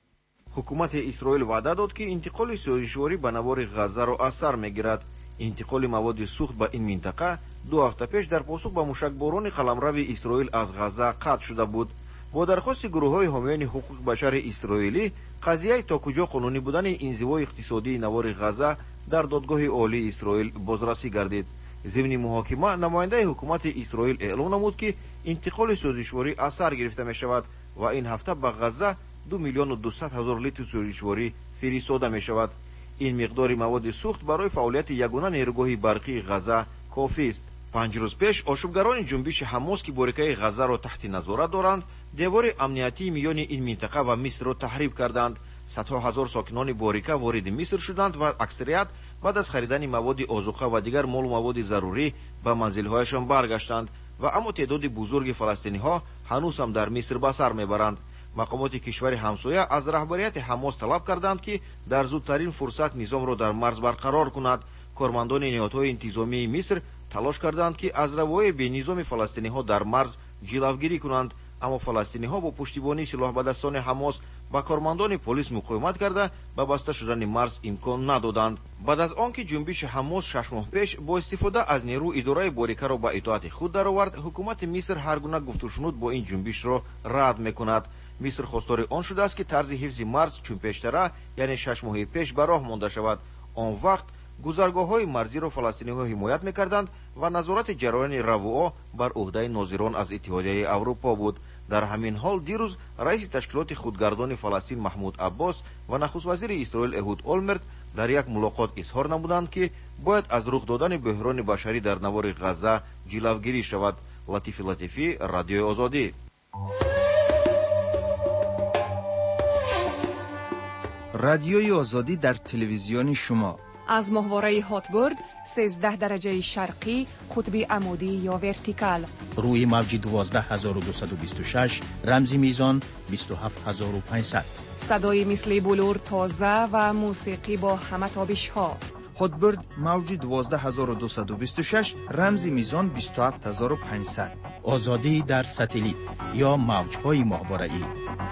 حکومت اسرائیل وعده داد که انتقال سوزشواری به نوار غزه را از سر می‌گیرد. انتقال مواد سوخت به این منطقه دو هفته پیش در پاسخ به موشکباران قلمرو اسرائیل از غزه قطع شده بود. با درخواست گروه‌های حامیان حقوق بشر اسرائیلی قضیه تا کجا قانونی بودن انزوای اقتصادی نوار غزه در دادگاه عالی اسرائیل بازرسی گردید. ضمن محاکمه نماینده حکومت اسرائیل اعلام نمود که انتقال سوزشواری از سر گرفته می شود و این هفته به غزه دو میلیون و دویست هزار لیتر سوزشواری فرستاده می شود. این مقدار مواد سوخت برای فعالیت یگانه نیروگاه برقی غزه کافی است. پنج روز پیش آشوبگران جنبش حماس که باریکه غزه را تحت نظارت دارند دیوار امنیتی میان این منطقه و مصر را تخریب کردند. صدها هزار ساکنان باریکه وارد مصر شدند و اکثریت بعد از خریدن مواد آذوقه و دیگر مال و مواد ضروری به منزل‌هایشان برگشتند و اما تعداد بزرگ فلسطینی‌ها هنوز هم در مصر به سر میبرند. مقامات کشور همسایه از رهبریت حماس طلب کردند که در زودترین فرصت نظام را در مرز برقرار کند. کارمندان نهادهای انتظامی مصر تلاش کردند که از روای به نظام فلسطینی‌ها در مرز جلوگیری کنند، اما فلسطینی‌ها با پشتیبانی سلاح به دستان حماس ба кормандони полис муқоимат карда ба баста шудани марз имкон надоданд. баъд аз он ки ҷунбиши ҳамос шаш моҳ пеш бо истифода аз нерӯ идораи борикаро ба итоати худ даровард, ҳукумати миср ҳар гуна гуфтушунуд бо ин ҷунбишро рад мекунад. миср хостори он шудааст ки тарзи ҳифзи марз чун пештара, яъне шаш моҳи пеш ба роҳ монда шавад. он вақт гузаргоҳҳои марзиро фаластиниҳо ҳимоят мекарданд ва назорати ҷараёни равуо бар уҳдаи нозирон аз иттиҳодияи аврупо буд. дар ҳамин ҳол дирӯз раиси ташкилоти худгардони фаластин маҳмуд аббос ва нахуствазири исроил эҳуд олмерт дар як мулоқот изҳор намуданд ки бояд аз рух додани бӯҳрони башарӣ дар навори ғазза ҷилавгирӣ шавад. латифи латифӣ, радиои озодӣ. радиои озодӣ дар телевизиони шумо аз моҳвораи ҳотбург сенздаҳ дараҷаи шарқӣ қутби амудӣ ё вертикал, рӯи мавҷи дувоздаҳ ҳазору дусаду бисту шаш, рамзи мизон бисту ҳафт ҳазору панҷсад. садои мисли булур тоза ва мусиқӣ бо ҳама табишҳо. ҳотбург мавҷи дувоздаҳ ҳазору дусаду бисту шаш, рамзи мизон бисту ҳафт ҳазору панҷсад. озодӣ дар сателит ё мавҷҳои моҳвораӣ.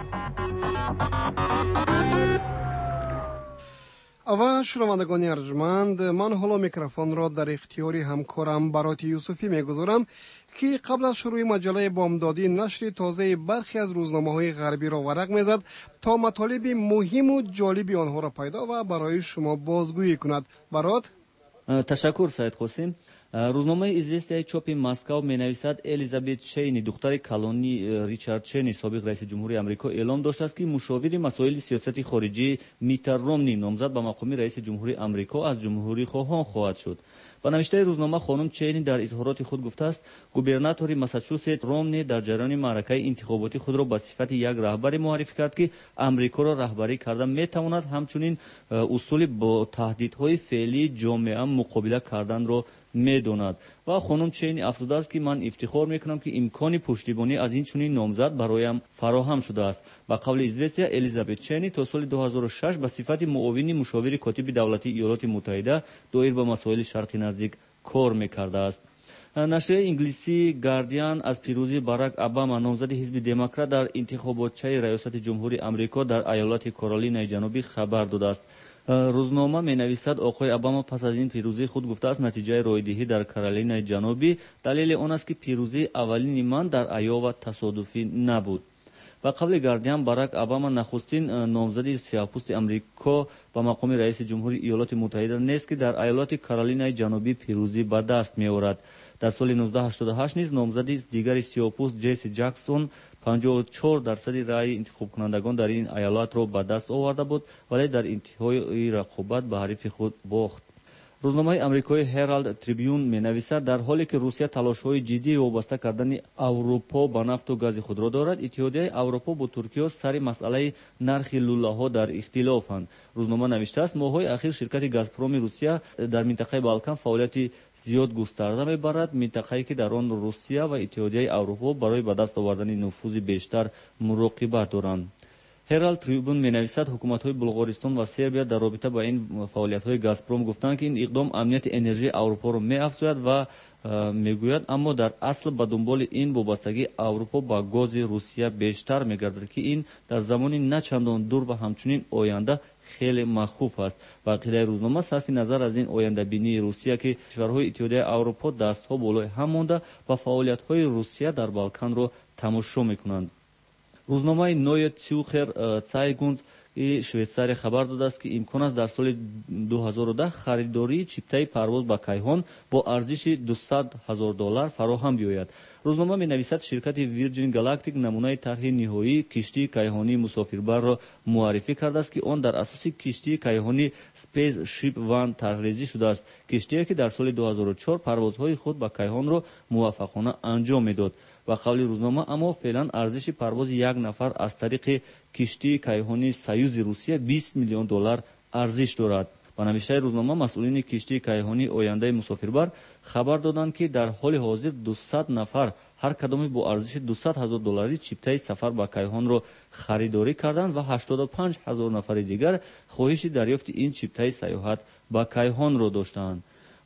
ва шунавандагони арҷманд, ман ҳоло микрофонро дар ихтиёри ҳамкорам Бароти Юсуфӣ мегузорам, ки қабл аз шурӯи маҷалаи бомдодӣ нашри тозаи бархе аз рӯзномаҳои ғарбиро варақ мезад то матолиби муҳиму ҷолиби онҳоро пайдо ва барои шумо бозгӯӣ кунад. Барот? ташаккур Саид Хусин. рӯзномаи «Известияи» чопи Москав менависад, Элизабет Чейни, духтари калони Ричард Чейни, собиқ раиси ҷумҳурии Амрико, эълон доштааст, ки мушовири масоили сиёсати хориҷӣ Митта Ромни номзад ба мақоми раиси ҷумҳурии Амрико аз ҷумҳурихоҳон хоҳад шуд. ба навиштаи рӯзнома хонум Чейни дар изҳороти худ гуфтааст, губернатори Массачусетс Ромни дар ҷараёни маъракаи интихоботи худро ба сифати як раҳбаре муаррифӣ кард, ки Амрикоро раҳбарӣ карда метавонад ҳамчунин усули бо таҳдидҳои феълии ҷомеа муқобила карданро медонад. ва хонум Чейни афзудааст, ки ман ифтихор мекунам, ки имкони пуштибонӣ аз ин чунин номзад бароям фароҳам шудааст. ба қавли «Известия», Элизабет Чейни то соли ду ҳазору шаш ба сифати муовини мушовири котиби давлатии Иёлоти Муттаҳида доир ба масоили шарқи наздик кор мекардааст. нашрияи инглисии «Гардиан» аз пирӯзии Барак Обама, номзади ҳизби демократ, дар интихоботчаи раёсати ҷумҳурии Амрико дар аёлати Каролинаи ҷанубӣ хабар додааст. рӯзнома менависад, оқои Обама пас аз ин пирӯзии худ гуфтааст, натиҷаи роидиҳӣ дар Каролинаи ҷанубӣ далели он аст, ки пирӯзии аввалини ман дар Айова тасодуфӣ набуд. ба қавли «Гардиан», Барак Обама нахустин номзади сиёҳпӯсти Амрико ба мақоми раиси ҷумҳурии Иёлоти Муттаҳида нест, ки дар аёлати Каролинаи ҷанубӣ пирӯзӣ ба даст меорад. дар соли нуздаҳ ҳаштоду ҳашт низ номзади дигари сиёҳпӯст Ҷесси Ҷаксон панҷоҳу чор дарсади раъи интихобкунандагон дар ин аёлатро ба даст оварда буд, вале дар интиҳои рақобат ба ҳарифи худ бохт. рӯзномаи амрикои «Herald Tribune» менависад, дар ҳоле ки Русия талошҳои ҷиддии вобаста кардани Аврупо ба нафту гази худро дорад, Иттиҳодияи Аврупо бо Туркиё сари масъалаи нархи лӯлаҳо дар ихтилофанд. рӯзнома навиштааст, моҳҳои ахир ширкати «Газпроми» Русия дар минтақаи Балкан фаъолияти зиёд густарда мебарад, минтақае ки дар он Русия ва Иттиҳодияи Аврупо барои ба даст овардани нуфузи бештар муроқибат доранд. Herald Tribune менависад, ҳукуматҳои Булғористон ва Сербия дар робита ба ин фаъолиятҳои «Газпром» гуфтанд, ки ин иқдом амнияти энержияи Аврупоро меафзояд ва мегӯяд, аммо дар асл ба дунболи ин вобастагии Аврупо ба гози Русия бештар мегардад, ки ин дар замони начандон дур ва ҳамчунин оянда хеле махфуф аст. Ба ақидаи рӯзнома, сарфи назар аз ин ояндабинии Русия, ки кишварҳои Иттиҳодияи Аврупо дастҳо болои ҳам монда ба фаъолиятҳои Русия дар Балканро тамошо мекунанд. рӯзномаи «Neue Zürcher Zeitung» и Швейтсария хабар додааст, ки имкон аст дар соли ду ҳазору даҳ харидории чиптаи парвоз ба Кайҳон бо арзиши дусад ҳазор доллар фароҳам биёяд. рӯзнома менависад, ширкати Virgin Galactic намунаи тарҳи ниҳоии киштии кайҳонии мусофирбарро муаррифӣ кардааст, ки он дар асоси киштии кайҳонии Spaceship One тарҳрезӣ шудааст. киштие, ки дар соли ду ҳазору чор парвозҳои худ ба Кайҳонро муваффақона анҷом медод. ба қавли рӯзнома, аммо феълан арзиши парвози як нафар аз тариқи киштии кайҳонии Союзи Русия бист миллион доллар арзиш дорад. ба навиштаи рӯзнома, масъулини киштии кайҳонии ояндаи мусофирбар хабар доданд, ки дар ҳоли ҳозир дусад нафар ҳар кадоме бо арзиши дусад ҳазор долларӣ чиптаи сафар ба Кайҳонро харидорӣ карданд ва ҳаштоду панҷ ҳазор нафари дигар хоҳиши дарёфти ин чиптаи сайёҳат ба Кайҳонро доштаанд.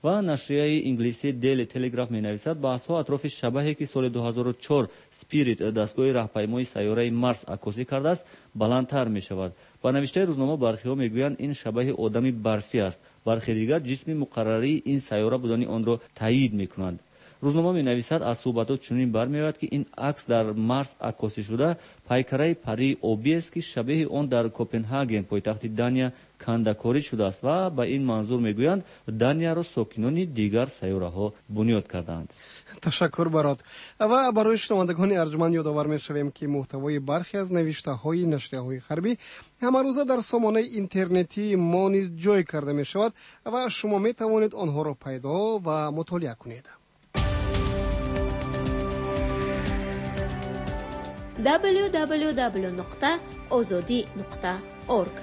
ва нашрияи инглисӣ Daily Telegraph менависад баҳсҳо атрофи шабаҳе ки соли ду ҳазору чор Spirit дастгоҳи раҳпаймои сайёраи Марс акосӣ кардааст баландтар мешавад. ба навиштаи рӯзнома бархиҳо мегӯянд ин шабаҳи одами барфӣ аст. бархи дигар ҷисми муқаррарии ин сайёра будани онро таъйид мекунанд. рӯзнома менависад аз суҳбатот чунин бармеояд ки ин акс дар Марс акосӣ шуда пайкараи парии обиест ки шабеҳи он дар Копенҳаген пойтахти Дания кандакорӣ шудааст ва ба ин манзур мегӯянд Данияро сокинони дигар сайёраҳо бунёд кардаанд. ташаккур барот. ва барои шунавандагони арҷуманд ёдовар мешавем ки муҳтавои бархе аз навиштаҳои нашрияҳои ғарбӣ ҳамарӯза дар сомонаи интернетии мо низ ҷой карда мешавад ва шумо метавонед онҳоро пайдо ва мутолиа кунед. дабл ю дабл ю дабл ю нуқта озодӣ нуқта орг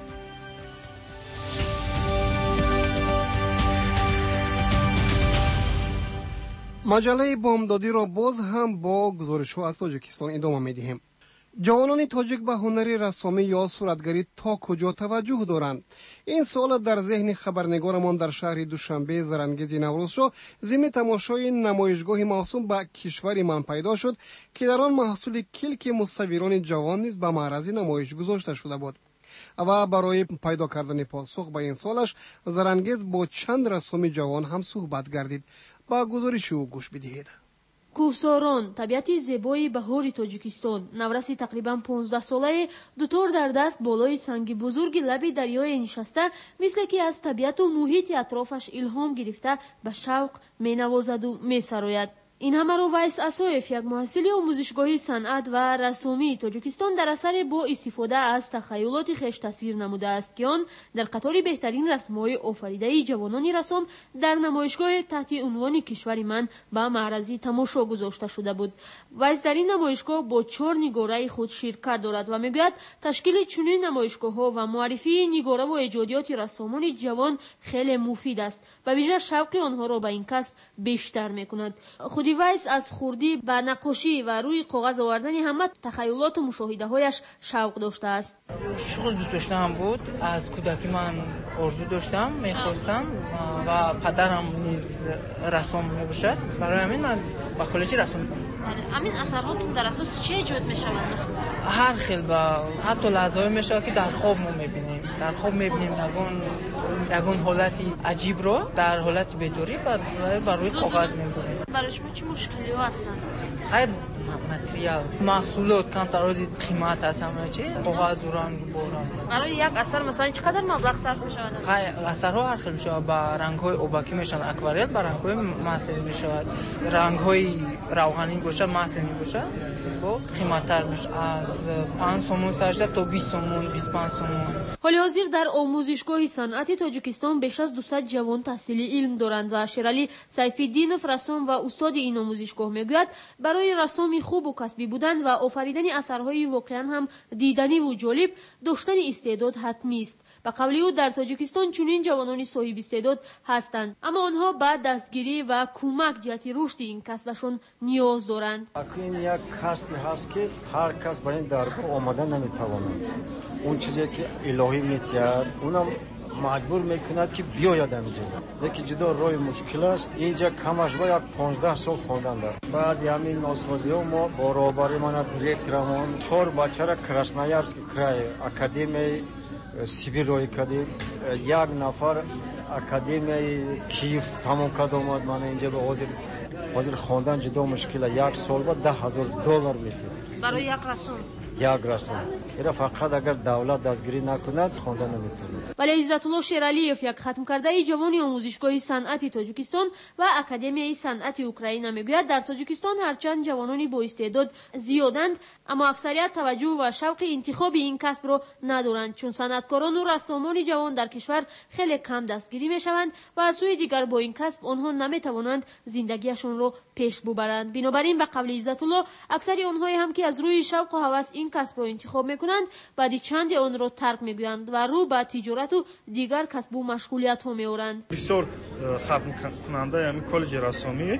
маҷалаи бомдодиро боз ҳам бо гузоришҳо аз тоҷикистон идома медиҳем. ҷавонони тоҷик ба ҳунари рассомӣ ё суратгарӣ то куҷо таваҷҷӯҳ доранд? ин суолат дар зеҳни хабарнигорамон дар шаҳри душанбеи зарангези наврӯзшо зимни тамошои намоишгоҳи мавсум ба кишвари ман пайдо шуд ки дар он маҳсули килки мусаввирони ҷавон низ ба маърази намоиш гузошта шуда буд. ва барои пайдо кардани посух ба ин суолаш зарангез бо чанд рассоми ҷавон ҳам суҳбат гардид. ба гузориши ӯ гӯш бидиҳед. кӯҳсорон, табиати зебои баҳори Тоҷикистон, навраси тақрибан понздаҳсолаи дутор дар даст болои санги бузурги лаби дарёе нишаста, мисле ки аз табиату муҳити атрофаш илҳом гирифта ба шавқ менавозаду месарояд. ин ҳамаро Вайс Асоев, як муҳассили омӯзишгоҳи санъат ва рассомии Тоҷикистон, дар асари бо истифода аз тахайюлоти хеш тасвир намудааст ки он дар қатори беҳтарин расмҳои офаридаи ҷавонони рассом дар намоишгоҳе таҳти унвони кишвари ман ба маърази тамошо гузошта шуда буд. Вайс дар ин намоишгоҳ бо чор нигораи худ ширкат дорад ва мегӯяд ташкили чунин намоишгоҳҳо ва муаррифии нигораву эҷодиёти рассомони ҷавон хеле муфид аст. ба виҷа шавқи онҳоро ба ин касб бештар мекунад. Вайс аз хурдӣ ба наққошӣ ва рӯи коғаз овардани ҳама тахайюлоту мушоҳидаҳояш шавқ доштааст. шуғл дӯст доштаам буд. аз кӯдакӣ ман орзу доштам, мехостам ва падарам низ рассом мебошад. барои ҳамин ман ба коллеҷи рассом. амин асарҳотон дар асоси чӣ эҷод мешавад? ҳар хел ба ҳатто лаҳзаҳое мешавад ки дар хоб мо мебинем. дар хоб мебинем ягон ягон ҳолати аҷибро дар ҳолати бедорӣ ба рӯи коғаз мебурем. барои шумо чӣ мушкилиҳо ҳастанд? хайр материал маҳсулот камтарози қимат аст, ҳама чи коғазу ранг борам. барои як асар масалан чӣ қадар маблағ сарф мешавад? хай асарҳо ҳар хел мешавад. ба рангҳои обакӣ мешавад, акварел ба рангҳои маслини мешавад, рангҳои равғанӣ бошад, маслини бошад, бо қиматтар мешавад. аз панҷ сомон саршда то бист сомон, бисту панҷ сомон. ҳоли ҳозир дар омӯзишгоҳи санъати Тоҷикистон беш аз дусад ҷавон таҳсили илм доранд ва Шералӣ Сайфиддинов, расsom ва устоди ин омӯзишгоҳ, мегӯяд барои рассоми хубу касбӣ будан ва офаридани асарҳои воқеан ҳам диданиву ҷолиб доштани истеъдод ҳатмист. ба қавли ӯ дар Тоҷикистон чунин ҷавонони соҳибистеъдод ҳастанд, аммо онҳо ба дастгирӣ ва кӯмак ҷиҳати рушди ин касбашон ниёз доранд. ин як касбе ҳаст ки ҳар кас ба ин даргоҳ омада наметавонад. он чизе ки илоҳӣ метиҳад, онам маҷбур мекунад ки биёяд амҷо. леки ҷудо роҳи мушкил аст. инҷа камаш бо як понздаҳ сол хондан дорад. баъди ҳамин носозиҳо мо бо роҳбари мана директорамон чор бачара Красноярский край академияи Сибирро кардем. як нафар академияи Киев тамом кард омад. мана инҷа ба ҳозир ҳозир хондан ҷудо мушкил аст. як сол ба даҳ ҳазор доллар метавад барои як расом. як расом. ира фақат агар давлат дастгирӣ накунад хондан наметавонад. вале Иззатулло Шералиев, як хатмкардаи ҷавони омӯзишгоҳи санъати Тоҷикистон ва Академияи санъати Украина, мегӯяд дар Тоҷикистон ҳарчанд ҷавонони боистеъдод зиёданд, аммо аксарият таваҷҷӯҳ ва шавқи интихоби ин касбро надоранд, чун санъаткорону рассомони ҷавон дар кишвар хеле кам дастгирӣ мешаванд ва аз сӯи дигар бо ин касб онҳо наметавонанд зиндагиашонро пеш бубаранд. бинобар ин ба қавли Иззатулло, аксари онҳое ҳам ки аз рӯи шавқу ҳавас ин касбро интихоб мекунанд, баъди чанде онро тарк мегӯянд ва рӯ ба тиҷорату дигар касбу машғулиятҳо меоранд. бисёр хатмкунанда яъни коллеҷи рассомӣ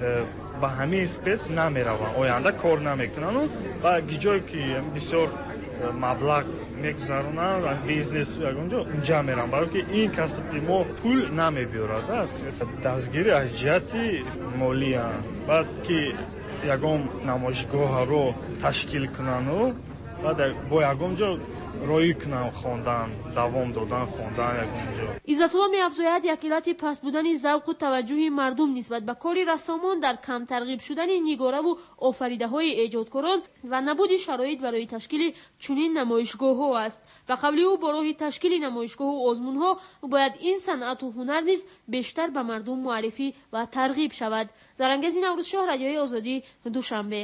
ба ҳамаи спец намераванд, оянда кор намекунанд ва гиҷое ки бисёр маблағ мегзаронанд бизнес ягонҷо унҷа мерам, баро ки ин касби мо пул намебиёрад. Дастгирӣ аз ҷиҳати молиянд. Баъд ки ягон намоишгоҳро ташкил кунану баъд бо ягонҷо роӣ кунам хондан, давом додан хондан ягонҷо. иззатулло меафзояд як иллати паст будани завқу таваҷҷӯҳи мардум нисбат ба кори рассомон дар камтарғиб шудани нигораву офаридаҳои эҷодкорон ва набуди шароит барои ташкили чунин намоишгоҳҳо аст. ба қавли ӯ бо роҳи ташкили намоишгоҳу озмунҳо бояд ин санъату ҳунар низ бештар ба мардум муаррифӣ ва тарғиб шавад. Зарангези Наврӯзшоҳ, Радиои Озодӣ, Душанбе.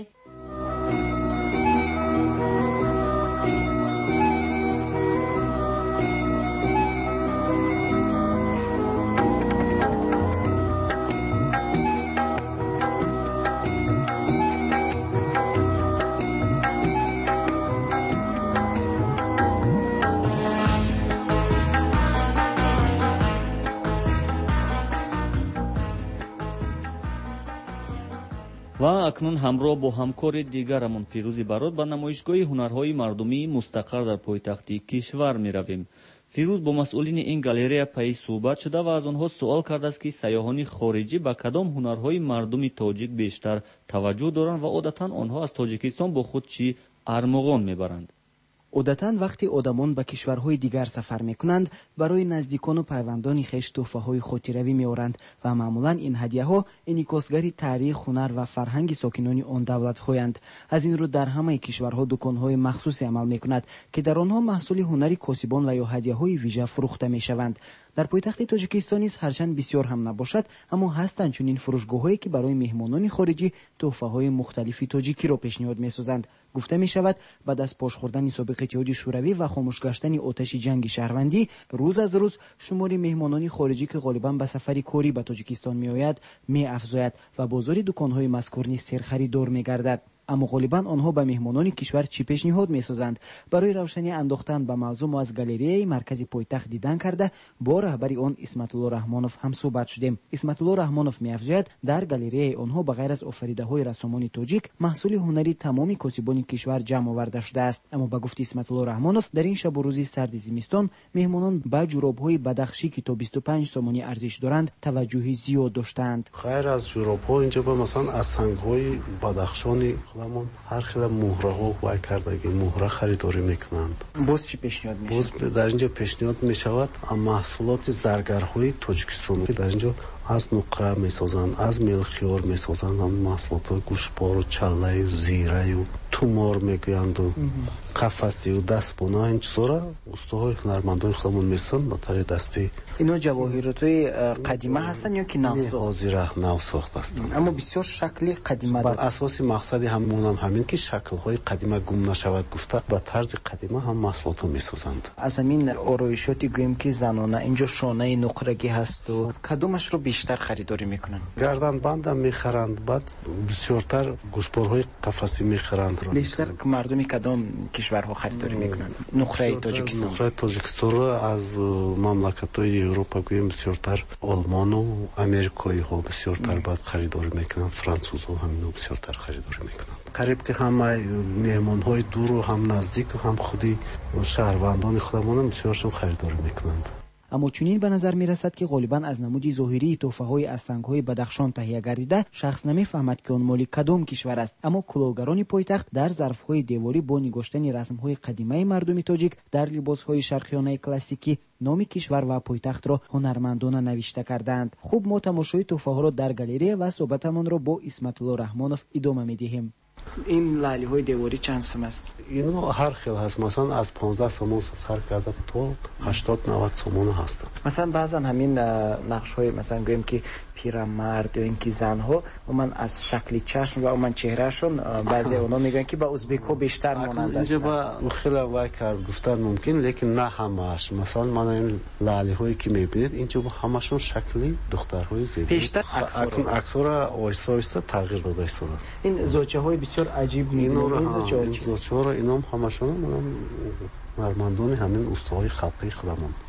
ва акнун ҳамроҳ бо ҳамкори дигарамон Фирӯзи Барот ба намоишгоҳи ҳунарҳои мардумӣ мустақар дар пойтахти кишвар меравем. Фирӯз бо масъулини ин галерея пайи суҳбат шуда ва аз онҳо суол кардааст ки сайёҳони хориҷӣ ба кадом ҳунарҳои мардуми тоҷик бештар таваҷҷӯҳ доранд ва одатан онҳо аз Тоҷикистон бо худ чӣ армуғон мебаранд. одатан вақте одамон ба кишварҳои дигар сафар мекунанд, барои наздикону пайвандони хеш тӯҳфаҳои хотиравӣ меоранд ва маъмулан ин ҳадияҳо инъикосгари таърих, ҳунар ва фарҳанги сокинони он давлатҳоянд. аз ин рӯ дар ҳамаи кишварҳо дуконҳои махсусе амал мекунад ки дар онҳо маҳсули ҳунари косибон ва ё ҳадияҳои вижа фурӯхта мешаванд. дар пойтахти Тоҷикистон низ ҳарчанд бисёр ҳам набошад, аммо ҳастанд чунин фурӯшгоҳҳое ки барои меҳмонони хориҷӣ тӯҳфаҳои мухталифи тоҷикиро пешниҳод месозанд. гуфта мешавад, баъд аз пошхӯрдани собиқ иттиҳоди шӯравӣ ва хомӯш гаштани оташи ҷанги шаҳрвандӣ, рӯз аз рӯз шумори меҳмонони хориҷӣ ки ғолибан ба сафари корӣ ба Тоҷикистон меояд, меафзояд ва бозори дуконҳои мазкур низ серхаридор мегардад. аммо ғолибан онҳо ба меҳмонони кишвар чӣ пешниҳод месозанд? Барои равшанӣ андохтан ба мавзӯъ мо аз галереяи маркази пойтахт дидан карда, бо раҳбари он Исматулло Раҳмонов ҳамсӯҳбат шудем. Исматулло Раҳмонов меафзояд, дар галереяи онҳо ба ғайр аз офаридаҳои рассомони тоҷик, маҳсули ҳунари тамоми косибони кишвар ҷамъ оварда шудааст. аммо ба гуфти Исматулло Раҳмонов, дар ин шабу рӯзи сарди зимистон меҳмонон ба ҷуробҳои бадахшӣ ки то бисту панҷ сомонӣ арзиш доранд таваҷҷӯҳи зиёд доштаанд. ғайр аз ҷуробҳо инҷо ба масалан аз сангҳои бадахшони худамон ҳар хела муҳраҳо вай кардаги муҳра харидорӣ мекунанд. боз чӣ пешниҳод мешавад? боз дар инҷо пешниҳод мешавад маҳсулоти заргарҳои Тоҷикистон ки дар инҷо аз нуқра месозанд, аз мелхиёр месозанд, ҳам маҳсулотҳои гӯштбору чаллаю зираю тумор мегӯянду қафасию дастбона ин чизора устоҳои ҳунармандони худамон месозанд ба тари дастӣ. ино ҷавоҳиротҳои қадима ҳастанд ё ки навсохт? ҳозира навсохт ҳастанд, аммо бисёр шакли қадима ба асоси мақсади ҳамонам ҳамин ки шаклҳои қадима гум нашавад гуфта ба тарзи қадима ҳам маҳсулотҳо месозанд. аз ҳамин ороишоти гӯем ки занона инҷо шонаи нуқрагӣ ҳасту, кадомашро бештар харидорӣ мекунанд? гарданбандам мехаранд, баъд бисёртар гӯштборҳои қафасӣ мехаранд. бештар мардуми кадом кишварҳо харидорӣ мекунанд? нуқраи Тоҷикистон. нуқраи Тоҷикистонро аз мамлакатҳои Европа гӯем бисёртар олмону америкоиҳо бисёртар баъд харидорӣ мекунанд, французҳо ҳамино бисёртар харидорӣ мекунанд. қариб ки ҳама меҳмонҳои дуру ҳам наздику ҳам худи шаҳрвандони худамонам бисёршон харидорӣ мекунанд. аммо чунин ба назар мерасад ки ғолибан аз намуди зоҳирии тӯҳфаҳои аз сангҳои бадахшон таҳия гардида шахс намефаҳмад ки он моли кадом кишвар аст. аммо куловгарони пойтахт дар зарфҳои деворӣ бо нигоштани расмҳои қадимаи мардуми тоҷик дар либосҳои шарқиёнаи классикӣ номи кишвар ва пойтахтро ҳунармандона навишта кардаанд. хуб, мо тамошои тӯҳфаҳоро дар галерея ва суҳбатамонро бо Исматулло Раҳмонов идома медиҳем. ин лайлиҳои деворӣ чанд сум аст? ино ҳар хел ҳаст, масалан аз понздаҳ сомон сар карда то ҳаштод навад сомон ҳастанд. масалан баъзан ҳамин нақшҳои масалан гӯем ки пирамард ё ин ки занҳо уман аз шакли чашм ва уман чеҳраашон баъзе онҳо мегӯянд ки ба ӯзбекҳо бештар монанд аст. инҷо ба хеле вай кард гуфтан мумкин, лекин на ҳамааш. масалан мана ин лалиҳое ки мебинед инҷо ҳамашон шакли духтарҳои зебо бештар акн аксора оҳиста оҳиста тағйир дода истоданд. ин зочаҳои бисёр аҷиб зочаҳоро ином ҳамашон ҳунармандони ҳамин устоҳои халқии худамон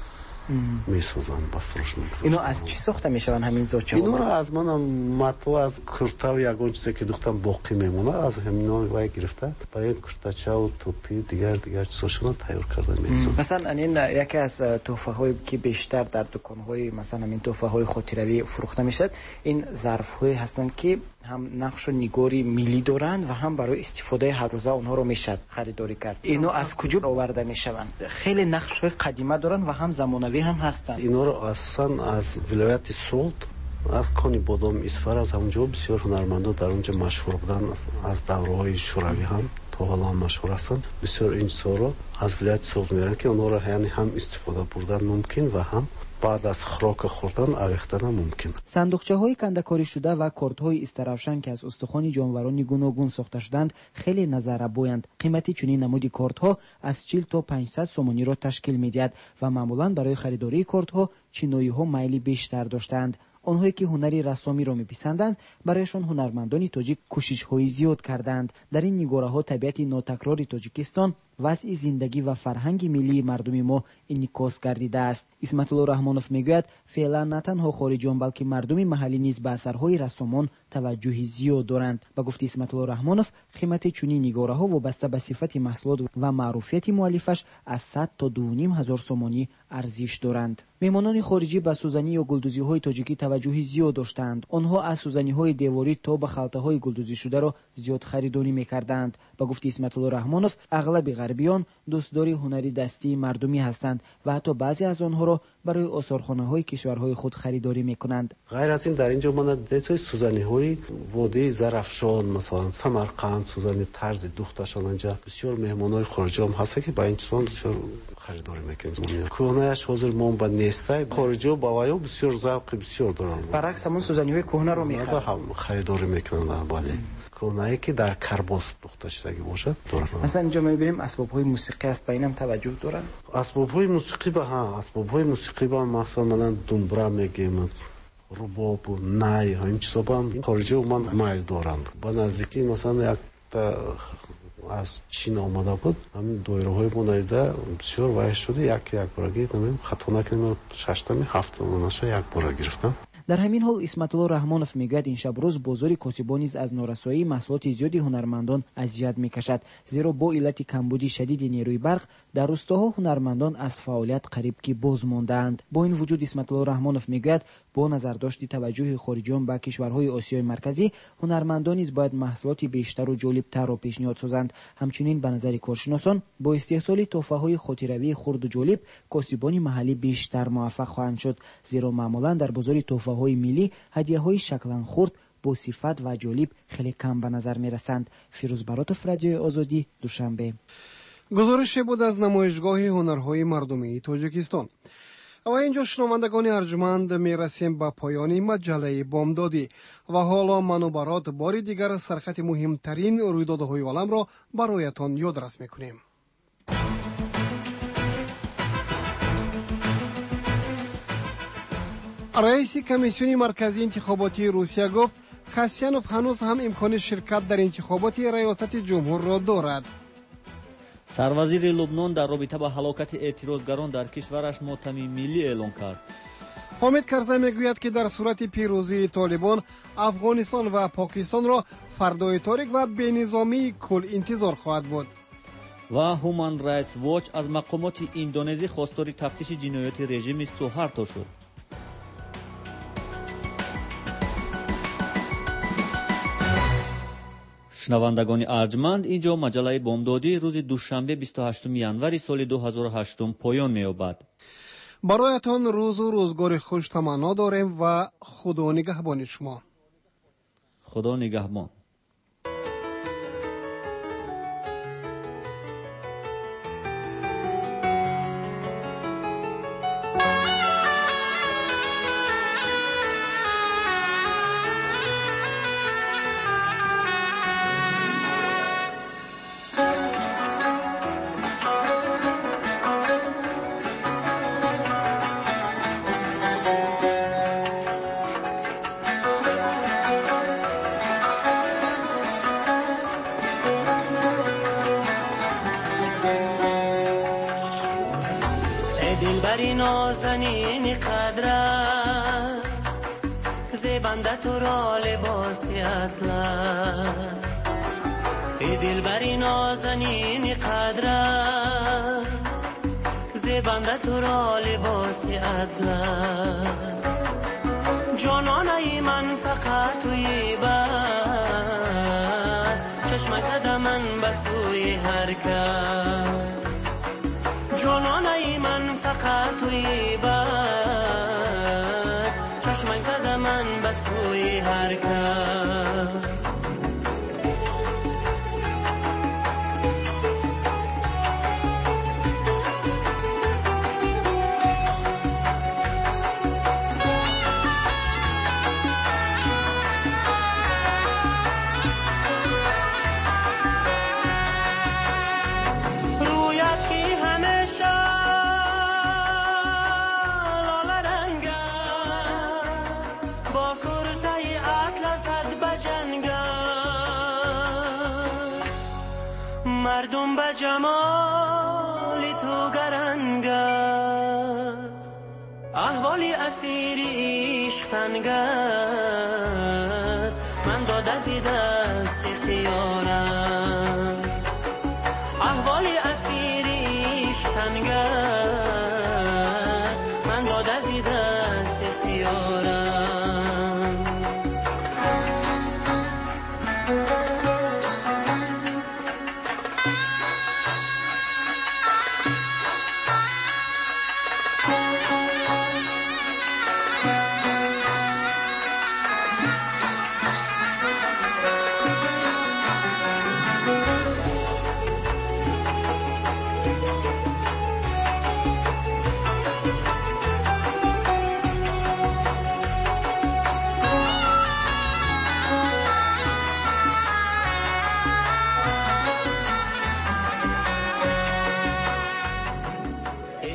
میسازند با فروش میگذارند. اینو از چی ساخته میشوند همین زاچه ها؟ اینو را از من مطلع از کرتا و یگان چیزی که دختم باقی میمونه از همینا وای گرفته برای کرتاچه و توپی دیگر دیگر چیزاشون تیار کرده میسازند. مثلا این یکی از تحفه هایی که بیشتر در دکان های مثلا این تحفه های خاطروی فروخته میشد این ظرف های هستند که هم نقش و نگاری ملی دارند و هم برای استفاده هر روزه اونها رو میشد خریداری کرد. اینو از کجا آورده میشوند؟ خیلی نقش های قدیمی دارند و هم زمانوی هم هستند. اینا رو اساسا از ولایت سوت از کانی بادام اصفهان از همونجا بسیار هنرمندا در اونجا مشهور بودن از دوره‌های شوروی هم تا حالا هم مشهور هستند. بسیار این چیزا از ولایت سوت میارن که اونها رو یعنی هم استفاده بردن ممکن و هم بعد از خوراک خوردن آویختن ممکن. صندوقچه های کندکاری شده و کارت های استرافشن که از استخوان جانوران گوناگون ساخته شدند خیلی نظر بویند. قیمتی چنین نمودی کارت ها از چهل تا پانصد سومانی را تشکیل میدهد و معمولا برای خریداری کارت ها چینایی ها میلی بیشتر داشتند. آنهایی که هنری رسامی را میپسندند برایشان هنرمندان تاجیک کوشش های زیاد کردند. در این نگاره ها طبیعت ناتکرار تاجیکستان وضع زندگی و فرهنگ ملی مردم ما انعکاس گردیده است. اسمت الله رحمانوف میگوید فعلا نه تنها خارجیان بلکه مردم محلی نیز به اثرهای رسامان توجه زیاد دارند. با گفته اسمت الله رحمانوف قیمت چنین نگاره ها وابسته به صفت محصولات و معروفیت مؤلفش از صد تا دو و نیم هزار سومانی ارزش دارند. مهمانان خارجی به سوزنی یا گلدوزی های تاجیکی توجه زیاد داشتند. آنها از سوزنی های دیواری تا به خلطه های گلدوزی شده را زیاد خریداری میکردند. با گفته اسمت الله رحمانوف اغلب غربیان دوستدار هنری دستی مردمی هستند و حتی بعضی از آنها را برای آثارخانه های کشورهای خود خریداری میکنند. غیر از این در اینجا من دیدم سوزنی های وادی زرافشان مثلا سمرقند سوزنی طرز دوختشان اینجا بسیار مهمانای خارجی هم هست که با این چیزا بسیار خریداری میکنند. کهنه‌اش حاضر مون با نیسته خارجی با وایو بسیار ذوق بسیار دارند. برعکس همون سوزنی های کهنه رو میخرند. خریداری میکنند بالی. کهنه‌ای که در کرباس دوخته شده باشه دارند. مثلا اینجا میبینیم اسباب‌های موسیقی است با اینم توجه دارند. اسباب‌های موسیقی با ها اسباب‌های موسیقی با مثلا دنبره میگیم رباب و نای همین چیزا با خارجی من مایل دارند. با نزدیکی مثلا یک از چین آمده بود همین دایره های بنایده بسیار وحش شده یک یک بار گرفتم خطا نکنیم ششتمی هفتم نشه یک بار گرفتم. در همین حال اسمت الله رحمانوف میگوید این شب روز بازار کاسبان نیز از نارسایی محصولات زیادی هنرمندان اذیت میکشد زیرا با علت کمبودی شدید نیروی برق در روستاها هنرمندان از فعالیت قریب که باز ماندند. با این وجود اسمت الله رحمانوف میگوید با نظرداشت توجه خارجیان به کشورهای آسیای مرکزی هنرمندان نیز باید محصولات بیشتر و جالبتر را پیشنهاد سازند. همچنین به نظر کارشناسان با استحصال تحفه‌های خاطروی خرد و جالب کاسبان محلی بیشتر موفق خواهند شد زیرا معمولا در بازار تحفه‌های ملی هدیه‌های شکلن خرد با صفت و جالب خیلی کم به نظر میرسند. فیروز براتوف، رادیو آزادی، دوشنبه. گزارش بود از نمایشگاه هنرهای مردمی تاجیکستان. و اینجا شنوندگان ارجمند میرسیم به پایان مجله بامدادی و حالا من و برات باری دیگر سرخط مهمترین رویدادهای عالم را برایتان یادرس میکنیم. رئیس کمیسیون مرکزی انتخاباتی روسیه گفت کاسیانوف هنوز هم امکان شرکت در انتخابات ریاست جمهور را دارد. سروازیر لبنان در رابطه با هلاکت اعتراضگران در کشورش ماتمی ملی اعلان کرد. حامد کرزی میگوید که در صورت پیروزی طالبان افغانستان و پاکستان را فردای تاریک و بینظامی کل انتظار خواهد بود. و هومن رایتس واچ از مقامات اندونزی خواستار تفتیش جنایات رژیم سوهارتو شد. شنوندگان ارجمند، اینجا مجله بامدادی روز دوشنبه بیست و هشتم ینوری سال دو هزار و هشت پایان می‌یابد. برایتان روز و روزگار خوش تمنا داریم و خدا نگهبان شما. خدا نگهبان. دلبری نازنین قدر است زیبنده تو را لباسی اطلس ای دلبری نازنین قدر است زیبنده تو را لباسی اطلس جانانه من فقط توی بس چشم زده من به سوی هر کس جانانه من فقط توی بس چشم زده من به سوی هر کس مردم به جمال تو گرنگ است احوالی اسیری عشق تنگ است من داده زیده